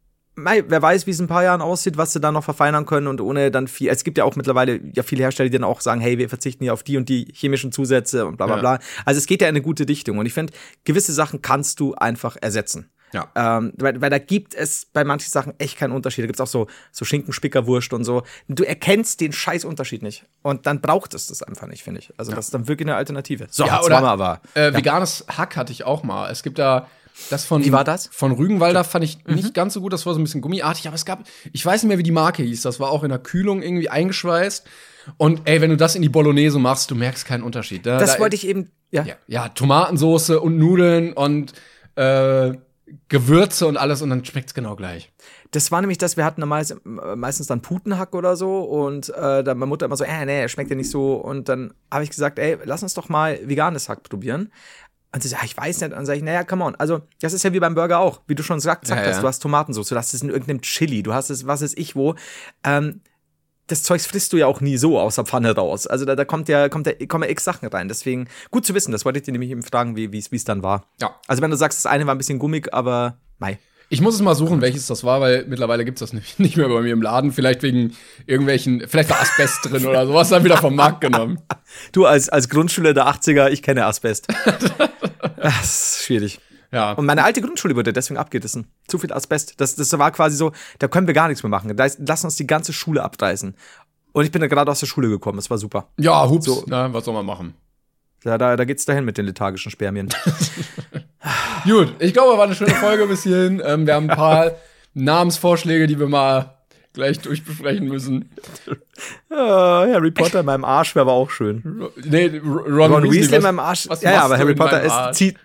wer weiß, wie es in ein paar Jahren aussieht, was sie da noch verfeinern können und ohne dann viel. Es gibt ja auch mittlerweile ja viele Hersteller, die dann auch sagen, hey, wir verzichten hier auf die und die chemischen Zusätze und bla bla bla. Ja. Also es geht ja in eine gute Dichtung und ich finde, gewisse Sachen kannst du einfach ersetzen. Ja. Ähm, weil, weil da gibt es bei manchen Sachen echt keinen Unterschied. Da gibt es auch so, so Schinkenspickerwurst und so. Du erkennst den scheiß Unterschied nicht. Und dann braucht es das einfach nicht, finde ich. Also ja. das ist dann wirklich eine Alternative. So, ja, oder, aber, äh, ja. veganes Hack hatte ich auch mal. Es gibt da Das von, wie war das? Von Rügenwalder fand ich mhm. nicht ganz so gut. Das war so ein bisschen gummiartig. Aber es gab, ich weiß nicht mehr, wie die Marke hieß. Das war auch in der Kühlung irgendwie eingeschweißt. Und ey, wenn du das in die Bolognese machst, du merkst keinen Unterschied. Da, das da, wollte ich eben, ja. ja. Ja, Tomatensoße und Nudeln und äh, Gewürze und alles. Und dann schmeckt's genau gleich. Das war nämlich das, wir hatten meist, meistens dann Putenhack oder so. Und äh, dann meine Mutter immer so, äh, nee, schmeckt ja nicht so. Und dann habe ich gesagt, ey, lass uns doch mal veganes Hack probieren. Und sie sagt, ja, ich weiß nicht. Und dann sage ich, naja, come on. Also, das ist ja wie beim Burger auch. Wie du schon gesagt ja, hast, ja. du hast Tomatensauce, du hast es in irgendeinem Chili, du hast es, was ist ich wo. Ähm, das Zeugs frisst du ja auch nie so aus der Pfanne raus. Also, da, da kommt ja, kommt ja, kommen ja x Sachen rein. Deswegen, gut zu wissen, das wollte ich dir nämlich eben fragen, wie es dann war. Ja. Also, wenn du sagst, das eine war ein bisschen gummig, aber, mei. Ich muss es mal suchen, welches das war, weil mittlerweile gibt's das nicht, nicht mehr bei mir im Laden. Vielleicht wegen irgendwelchen, vielleicht war Asbest drin oder sowas, dann wieder vom Markt genommen. Du als, als Grundschüler der achtziger, ich kenne Asbest. Das ist schwierig. Ja. Und meine alte Grundschule wurde deswegen abgerissen. Zu viel Asbest. Das, das war quasi so, da können wir gar nichts mehr machen. Lass uns die ganze Schule abreißen. Und ich bin da gerade aus der Schule gekommen, das war super. Ja, hups, so. Na, was soll man machen? Ja, da, da geht's dahin mit den lethargischen Spermien. Gut, ich glaube, war eine schöne Folge bis hierhin. Ähm, wir haben ein paar Namensvorschläge, die wir mal gleich durchbesprechen müssen. Ja, Harry Potter in meinem Arsch wäre aber auch schön. Nee, Ron, Ron Weasley, Weasley in meinem Arsch. Was ja, ja, aber Harry Potter ist zieht.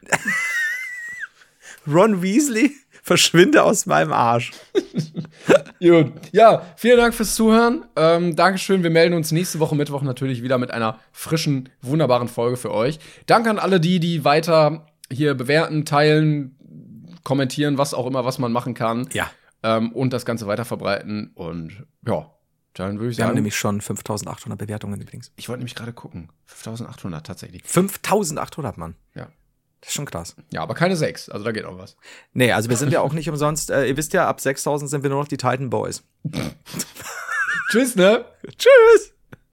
Ron Weasley, verschwinde aus meinem Arsch. Gut. Ja, vielen Dank fürs Zuhören. Ähm, Dankeschön. Wir melden uns nächste Woche Mittwoch natürlich wieder mit einer frischen, wunderbaren Folge für euch. Danke an alle die, die weiter hier bewerten, teilen, kommentieren, was auch immer, was man machen kann. Ja. Ähm, und das Ganze weiter verbreiten. Und ja, dann würde ich Wir sagen. haben nämlich schon fünftausendachthundert Bewertungen übrigens. Ich wollte nämlich gerade gucken. fünftausendachthundert tatsächlich. fünftausendachthundert, Mann. Ja. Das ist schon krass. Ja, aber keine sechs. Also da geht auch was. Nee, also wir sind ja auch nicht umsonst. Äh, ihr wisst ja, ab sechstausend sind wir nur noch die Titan Boys. Tschüss, ne? Tschüss.